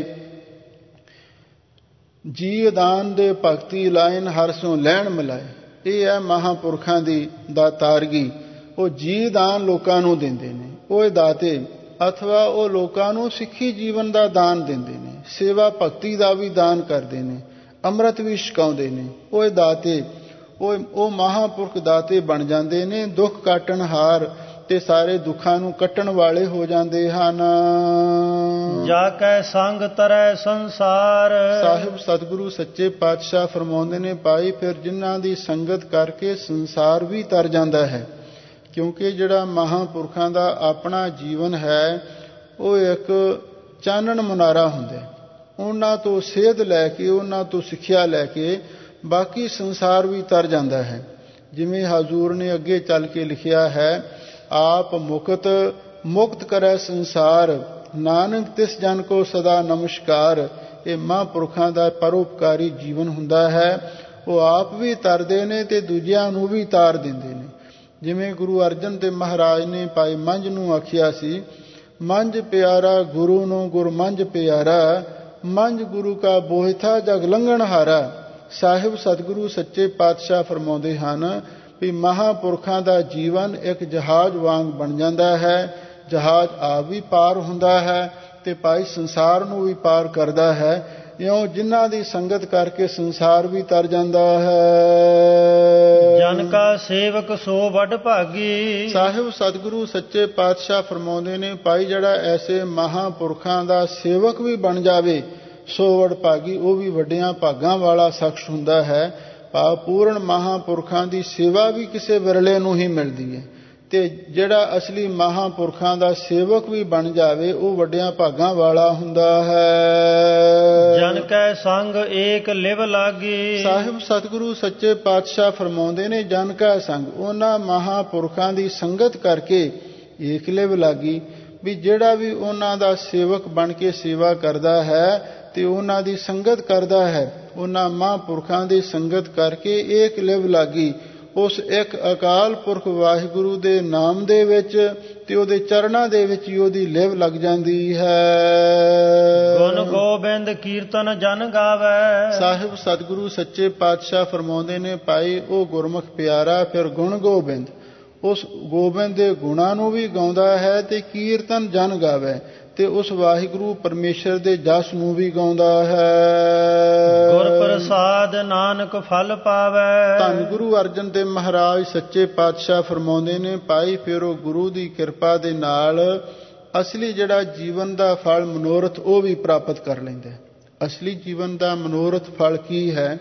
ਜੀ ਦਾਨ ਦੇ ਭਗਤੀ ਲਾਇਨ ਹਰ ਸੋਂ ਲੈਣ ਮਿਲਾਏ। ਇਹ ਹੈ ਮਹਾਂਪੁਰਖਾਂ ਦੀ ਦਾਤਾਰਗੀ। ਉਹ ਜੀ ਦਾਨ ਲੋਕਾਂ ਨੂੰ ਦਿੰਦੇ ਨੇ, ਉਹ ਦਾਤੇ। ਅਥਵਾ ਉਹ ਲੋਕਾਂ ਨੂੰ ਸਿੱਖੀ ਜੀਵਨ ਦਾ ਦਾਨ ਦਿੰਦੇ ਨੇ, ਸੇਵਾ ਭਗਤੀ ਦਾ ਵੀ ਦਾਨ ਕਰਦੇ ਨੇ, ਅੰਮ੍ਰਿਤ ਵੀ ਛਕਾਉਂਦੇ ਨੇ। ਉਹ ਦਾਤੇ, ਉਹ ਉਹ ਮਹਾਂਪੁਰਖ ਦਾਤੇ ਬਣ ਜਾਂਦੇ ਨੇ। ਦੁੱਖ ਕਾਟਣ ਹਾਰ, ਤੇ ਸਾਰੇ ਦੁੱਖਾਂ ਨੂੰ ਕੱਟਣ ਵਾਲੇ ਹੋ ਜਾਂਦੇ ਹਨ। ਜਾ ਕੈ ਸੰਗ ਤਰੈ ਸੰਸਾਰ। ਸਾਹਿਬ ਸਤਿਗੁਰੂ ਸੱਚੇ ਪਾਤਸ਼ਾਹ ਫਰਮਾਉਂਦੇ ਨੇ, ਭਾਈ ਫਿਰ ਜਿਨ੍ਹਾਂ ਦੀ ਸੰਗਤ ਕਰਕੇ ਸੰਸਾਰ ਵੀ ਤਰ ਜਾਂਦਾ ਹੈ। ਕਿਉਂਕਿ ਜਿਹੜਾ ਮਹਾਂਪੁਰਖਾਂ ਦਾ ਆਪਣਾ ਜੀਵਨ ਹੈ ਉਹ ਇੱਕ ਚਾਨਣ ਮੁਨਾਰਾ ਹੁੰਦਾ। ਉਹਨਾਂ ਤੋਂ ਸੇਧ ਲੈ ਕੇ, ਉਹਨਾਂ ਤੋਂ ਸਿੱਖਿਆ ਲੈ ਕੇ ਬਾਕੀ ਸੰਸਾਰ ਵੀ ਤਰ ਜਾਂਦਾ ਹੈ। ਜਿਵੇਂ ਹਜ਼ੂਰ ਨੇ ਅੱਗੇ ਚੱਲ ਕੇ ਲਿਖਿਆ ਹੈ, ਆਪ ਮੁਕਤ ਮੁਕਤ ਕਰੈ ਸੰਸਾਰ, ਨਾਨਕ ਤਿਸ ਜਨ ਕੋ ਸਦਾ ਨਮਸਕਾਰ। ਇਹ ਮਹਾਂਪੁਰਖਾਂ ਦਾ ਪਰਉਪਕਾਰੀ ਜੀਵਨ ਹੁੰਦਾ ਹੈ। ਉਹ ਆਪ ਵੀ ਤਰਦੇ ਨੇ ਤੇ ਦੂਜਿਆਂ ਨੂੰ ਵੀ ਤਾਰ ਦਿੰਦੇ ਨੇ। ਜਿਵੇਂ ਗੁਰੂ ਅਰਜਨ ਦੇਵ ਮਹਾਰਾਜ ਨੇ ਭਾਈ ਮੰਝ ਨੂੰ ਆਖਿਆ ਸੀ, ਮੰਝ ਪਿਆਰਾ ਗੁਰੂ ਨੂੰ ਗੁਰ ਮੰਝ ਪਿਆਰਾ, ਮੰਝ ਗੁਰੂ ਕਾ ਬੋਹਿਥਾ ਜਗ ਲੰਘਣ ਹਾਰਾ। ਸਾਹਿਬ ਸਤਿਗੁਰੂ ਸੱਚੇ ਪਾਤਸ਼ਾਹ ਫਰਮਾਉਂਦੇ ਹਨ ਵੀ ਮਹਾਂਪੁਰਖਾਂ ਦਾ ਜੀਵਨ ਇੱਕ ਜਹਾਜ਼ ਵਾਂਗ ਬਣ ਜਾਂਦਾ ਹੈ। ਜਹਾਜ਼ ਆਪ ਵੀ ਪਾਰ ਹੁੰਦਾ ਹੈ ਤੇ ਭਾਈ ਸੰਸਾਰ ਨੂੰ ਵੀ ਪਾਰ ਕਰਦਾ ਹੈ। ਇਉਂ ਜਿਨ੍ਹਾਂ ਦੀ ਸੰਗਤ ਕਰਕੇ ਸੰਸਾਰ ਵੀ ਤਰ ਜਾਂਦਾ ਹੈ। ਜਨ ਕਾ ਸੇਵਕ ਸੋ ਵੱਡ ਭਾਗੀ। ਸਾਹਿਬ ਸਤਿਗੁਰੂ ਸੱਚੇ ਪਾਤਸ਼ਾਹ ਫਰਮਾਉਂਦੇ ਨੇ, ਭਾਈ ਜਿਹੜਾ ਐਸੇ ਮਹਾਂਪੁਰਖਾਂ ਦਾ ਸੇਵਕ ਵੀ ਬਣ ਜਾਵੇ ਸੋ ਵੱਡ ਭਾਗੀ, ਉਹ ਵੀ ਵੱਡਿਆਂ ਭਾਗਾਂ ਵਾਲਾ ਸ਼ਖਸ ਹੁੰਦਾ ਹੈ। ਭਾਵ ਪੂਰਨ ਮਹਾਂਪੁਰਖਾਂ ਦੀ ਸੇਵਾ ਵੀ ਕਿਸੇ ਵਿਰਲੇ ਨੂੰ ਹੀ ਮਿਲਦੀ ਹੈ। ਤੇ ਜਿਹੜਾ ਅਸਲੀ ਮਹਾਂਪੁਰਖਾਂ ਦਾ ਸੇਵਕ ਵੀ ਬਣ ਜਾਵੇ ਉਹ ਵੱਡਿਆਂ ਭਾਗਾਂ ਵਾਲਾ ਹੁੰਦਾ ਹੈ। ਜਨ ਕੈ ਸੰਗ ਏਕ ਲਿਵ ਲਾਗੀ। ਸਾਹਿਬ ਸਤਿਗੁਰੂ ਸੱਚੇ ਪਾਤਸ਼ਾਹ ਫਰਮਾਉਂਦੇ ਨੇ, ਜਨ ਕੈ ਸੰਗ, ਉਹਨਾਂ ਮਹਾਂਪੁਰਖਾਂ ਦੀ ਸੰਗਤ ਕਰਕੇ ਏਕ ਲਿਵ ਲਾਗੀ, ਵੀ ਜਿਹੜਾ ਵੀ ਉਹਨਾਂ ਦਾ ਸੇਵਕ ਬਣ ਕੇ ਸੇਵਾ ਕਰਦਾ ਹੈ ਤੇ ਉਹਨਾਂ ਦੀ ਸੰਗਤ ਕਰਦਾ ਹੈ, ਉਹਨਾਂ ਮਹਾਂਪੁਰਖਾਂ ਦੀ ਸੰਗਤ ਕਰਕੇ ਏਕ ਲਿਵ ਲਾਗੀ, ਉਸ ਇੱਕ ਅਕਾਲ ਪੁਰਖ ਵਾਹਿਗੁਰੂ ਦੇ ਨਾਮ ਦੇ ਵਿੱਚ ਤੇ ਉਹਦੇ ਚਰਨਾਂ ਦੇ ਵਿੱਚ ਹੀ ਉਹਦੀ ਲਿਵ ਲੱਗ ਜਾਂਦੀ ਹੈ। ਗੁਣ ਗੋਬਿੰਦ ਕੀਰਤਨ ਜਨ ਗਾਵੇ। ਸਾਹਿਬ ਸਤਿਗੁਰੂ ਸੱਚੇ ਪਾਤਸ਼ਾਹ ਫਰਮਾਉਂਦੇ ਨੇ, ਭਾਈ ਉਹ ਗੁਰਮੁਖ ਪਿਆਰਾ ਫਿਰ ਗੁਣ ਗੋਬਿੰਦ, ਉਸ ਗੋਬਿੰਦ ਦੇ ਗੁਣਾਂ ਨੂੰ ਵੀ ਗਾਉਂਦਾ ਹੈ ਤੇ ਕੀਰਤਨ ਜਨ ਗਾਵੇ, ਤੇ ਉਸ ਵਾਹਿਗੁਰੂ ਪਰਮੇਸ਼ਰ ਦੇ ਜਸ ਨੂੰ ਵੀ ਗਾਉਂਦਾ ਹੈ। ਗੁਰ ਪ੍ਰਸਾਦ ਨਾਨਕ ਫਲ ਪਾਵੇ। ਧੰਨ ਗੁਰੂ ਅਰਜਨ ਦੇਵ ਮਹਾਰਾਜ ਸੱਚੇ ਪਾਤਸ਼ਾਹ ਫਰਮਾਉਂਦੇ ਨੇ, ਭਾਈ ਫਿਰ ਉਹ ਗੁਰੂ ਦੀ ਕਿਰਪਾ ਦੇ ਨਾਲ ਅਸਲੀ ਜਿਹੜਾ ਜੀਵਨ ਦਾ ਫਲ ਮਨੋਰਥ ਉਹ ਵੀ ਪ੍ਰਾਪਤ ਕਰ ਲੈਂਦਾ ਹੈ। ਅਸਲੀ ਜੀਵਨ ਦਾ ਮਨੋਰਥ ਫਲ ਕੀ ਹੈ?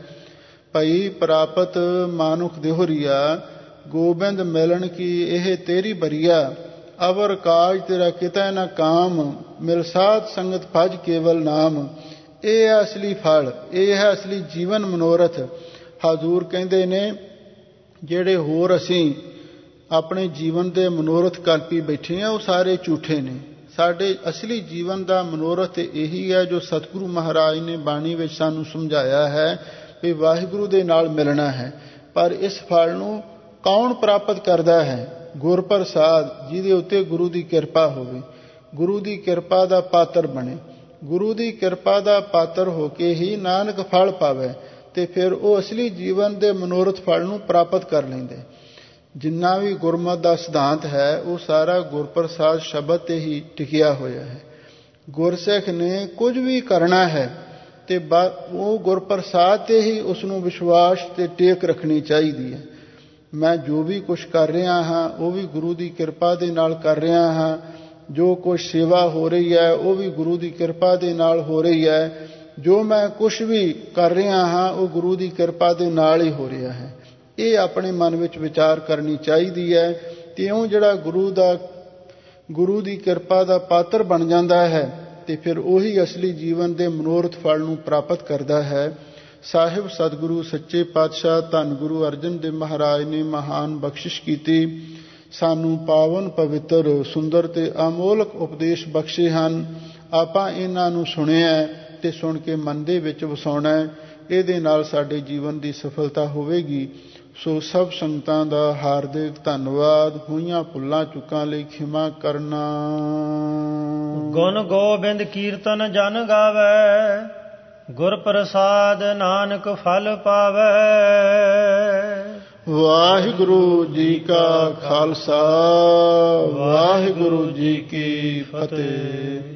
ਭਾਈ ਪ੍ਰਾਪਤ ਮਾਨੁਖ ਦੇਹੁਰੀਆ, ਗੋਬਿੰਦ ਮਿਲਣ ਕੀ ਇਹ ਤੇਰੀ ਬਰੀਆ, ਅਵਰ ਕਾਜ ਤੇਰਾ ਕਿਤੈ ਨਾ ਕਾਮ, ਮਿਲ ਸਾਧ ਸੰਗਤ ਭਜ ਕੇਵਲ ਨਾਮ। ਇਹ ਹੈ ਅਸਲੀ ਫਲ, ਇਹ ਹੈ ਅਸਲੀ ਜੀਵਨ ਮਨੋਰਥ। ਹਜ਼ੂਰ ਕਹਿੰਦੇ ਨੇ, ਜਿਹੜੇ ਹੋਰ ਅਸੀਂ ਆਪਣੇ ਜੀਵਨ ਦੇ ਮਨੋਰਥ ਕਲਪੀ ਬੈਠੇ ਹਾਂ ਉਹ ਸਾਰੇ ਝੂਠੇ ਨੇ। ਸਾਡੇ ਅਸਲੀ ਜੀਵਨ ਦਾ ਮਨੋਰਥ ਇਹੀ ਹੈ ਜੋ ਸਤਿਗੁਰੂ ਮਹਾਰਾਜ ਨੇ ਬਾਣੀ ਵਿੱਚ ਸਾਨੂੰ ਸਮਝਾਇਆ ਹੈ ਵੀ ਵਾਹਿਗੁਰੂ ਦੇ ਨਾਲ ਮਿਲਣਾ ਹੈ। ਪਰ ਇਸ ਫਲ ਨੂੰ ਕੌਣ ਪ੍ਰਾਪਤ ਕਰਦਾ ਹੈ? ਗੁਰ ਪ੍ਰਸਾਦ, ਜਿਹਦੇ ਉੱਤੇ ਗੁਰੂ ਦੀ ਕਿਰਪਾ ਹੋਵੇ, ਗੁਰੂ ਦੀ ਕਿਰਪਾ ਦਾ ਪਾਤਰ ਬਣੇ। ਗੁਰੂ ਦੀ ਕਿਰਪਾ ਦਾ ਪਾਤਰ ਹੋ ਕੇ ਹੀ ਨਾਨਕ ਫਲ ਪਾਵੇ ਤੇ ਫਿਰ ਉਹ ਅਸਲੀ ਜੀਵਨ ਦੇ ਮਨੋਰਥ ਫਲ ਨੂੰ ਪ੍ਰਾਪਤ ਕਰ ਲੈਂਦੇ। ਜਿੰਨਾ ਵੀ ਗੁਰਮਤਿ ਦਾ ਸਿਧਾਂਤ ਹੈ ਉਹ ਸਾਰਾ ਗੁਰਪ੍ਰਸਾਦ ਸ਼ਬਦ ਤੇ ਹੀ ਟਿਕਿਆ ਹੋਇਆ ਹੈ। ਗੁਰਸਿੱਖ ਨੇ ਕੁਝ ਵੀ ਕਰਨਾ ਹੈ ਤੇ ਉਹ ਗੁਰਪ੍ਰਸਾਦ ਤੇ ਹੀ ਉਸ ਨੂੰ ਵਿਸ਼ਵਾਸ ਤੇ ਟੇਕ ਰੱਖਣੀ ਚਾਹੀਦੀ ਹੈ। ਮੈਂ ਜੋ ਵੀ ਕੁਛ ਕਰ ਰਿਹਾ ਹਾਂ ਉਹ ਵੀ ਗੁਰੂ ਦੀ ਕਿਰਪਾ ਦੇ ਨਾਲ ਕਰ ਰਿਹਾ ਹਾਂ। ਜੋ ਕੁਛ ਸੇਵਾ ਹੋ ਰਹੀ ਹੈ ਉਹ ਵੀ ਗੁਰੂ ਦੀ ਕਿਰਪਾ ਦੇ ਨਾਲ ਹੋ ਰਹੀ ਹੈ। ਜੋ ਮੈਂ ਕੁਛ ਵੀ ਕਰ ਰਿਹਾ ਹਾਂ ਉਹ ਗੁਰੂ ਦੀ ਕਿਰਪਾ ਦੇ ਨਾਲ ਹੀ ਹੋ ਰਿਹਾ ਹੈ। ਇਹ ਆਪਣੇ ਮਨ ਵਿੱਚ ਵਿਚਾਰ ਕਰਨੀ ਚਾਹੀਦੀ ਹੈ। ਤੇ ਉਹ ਜਿਹੜਾ ਗੁਰੂ ਦਾ ਗੁਰੂ ਦੀ ਕਿਰਪਾ ਦਾ ਪਾਤਰ ਬਣ ਜਾਂਦਾ ਹੈ ਤੇ ਫਿਰ ਉਹੀ ਅਸਲੀ ਜੀਵਨ ਦੇ ਮਨੋਰਥ ਫਲ ਨੂੰ ਪ੍ਰਾਪਤ ਕਰਦਾ ਹੈ। ਸਾਹਿਬ ਸਤਿਗੁਰੂ ਸੱਚੇ ਪਾਤਸ਼ਾਹ ਧੰਨ ਗੁਰੂ ਅਰਜਨ ਦੇਵ ਮਹਾਰਾਜ ਨੇ ਮਹਾਨ ਬਖਸ਼ਿਸ਼ ਕੀਤੀ, ਸਾਨੂੰ ਪਾਵਨ ਪਵਿੱਤਰ ਸੁੰਦਰ ਤੇ ਅਮੋਲਕ ਉਪਦੇਸ਼ ਬਖਸ਼ੇ ਹਨ। ਆਪਾਂ ਇਹਨਾਂ ਨੂੰ ਸੁਣਿਆ ਤੇ ਸੁਣ ਕੇ ਮਨ ਦੇ ਵਿੱਚ ਵਸਾਉਣਾ, ਇਹਦੇ ਨਾਲ ਸਾਡੇ ਜੀਵਨ ਦੀ ਸਫਲਤਾ ਹੋਵੇਗੀ। ਸੋ ਸਭ ਸੰਗਤਾਂ ਦਾ ਹਾਰਦਿਕ ਧੰਨਵਾਦ। ਹੋਈਆਂ ਭੁੱਲਾਂ ਚੁੱਕਾਂ ਲਈ ਖਿਮਾ ਕਰਨਾ। ਗੁਣ ਗੋਬਿੰਦ ਕੀਰਤਨ ਜਨ ਗਾਵੇ, ਗੁਰ ਪ੍ਰਸਾਦ ਨਾਨਕ ਫਲ ਪਾਵੇ। ਵਾਹਿਗੁਰੂ ਜੀ ਕਾ ਖਾਲਸਾ, ਵਾਹਿਗੁਰੂ ਜੀ ਕੀ ਫਤਿਹ।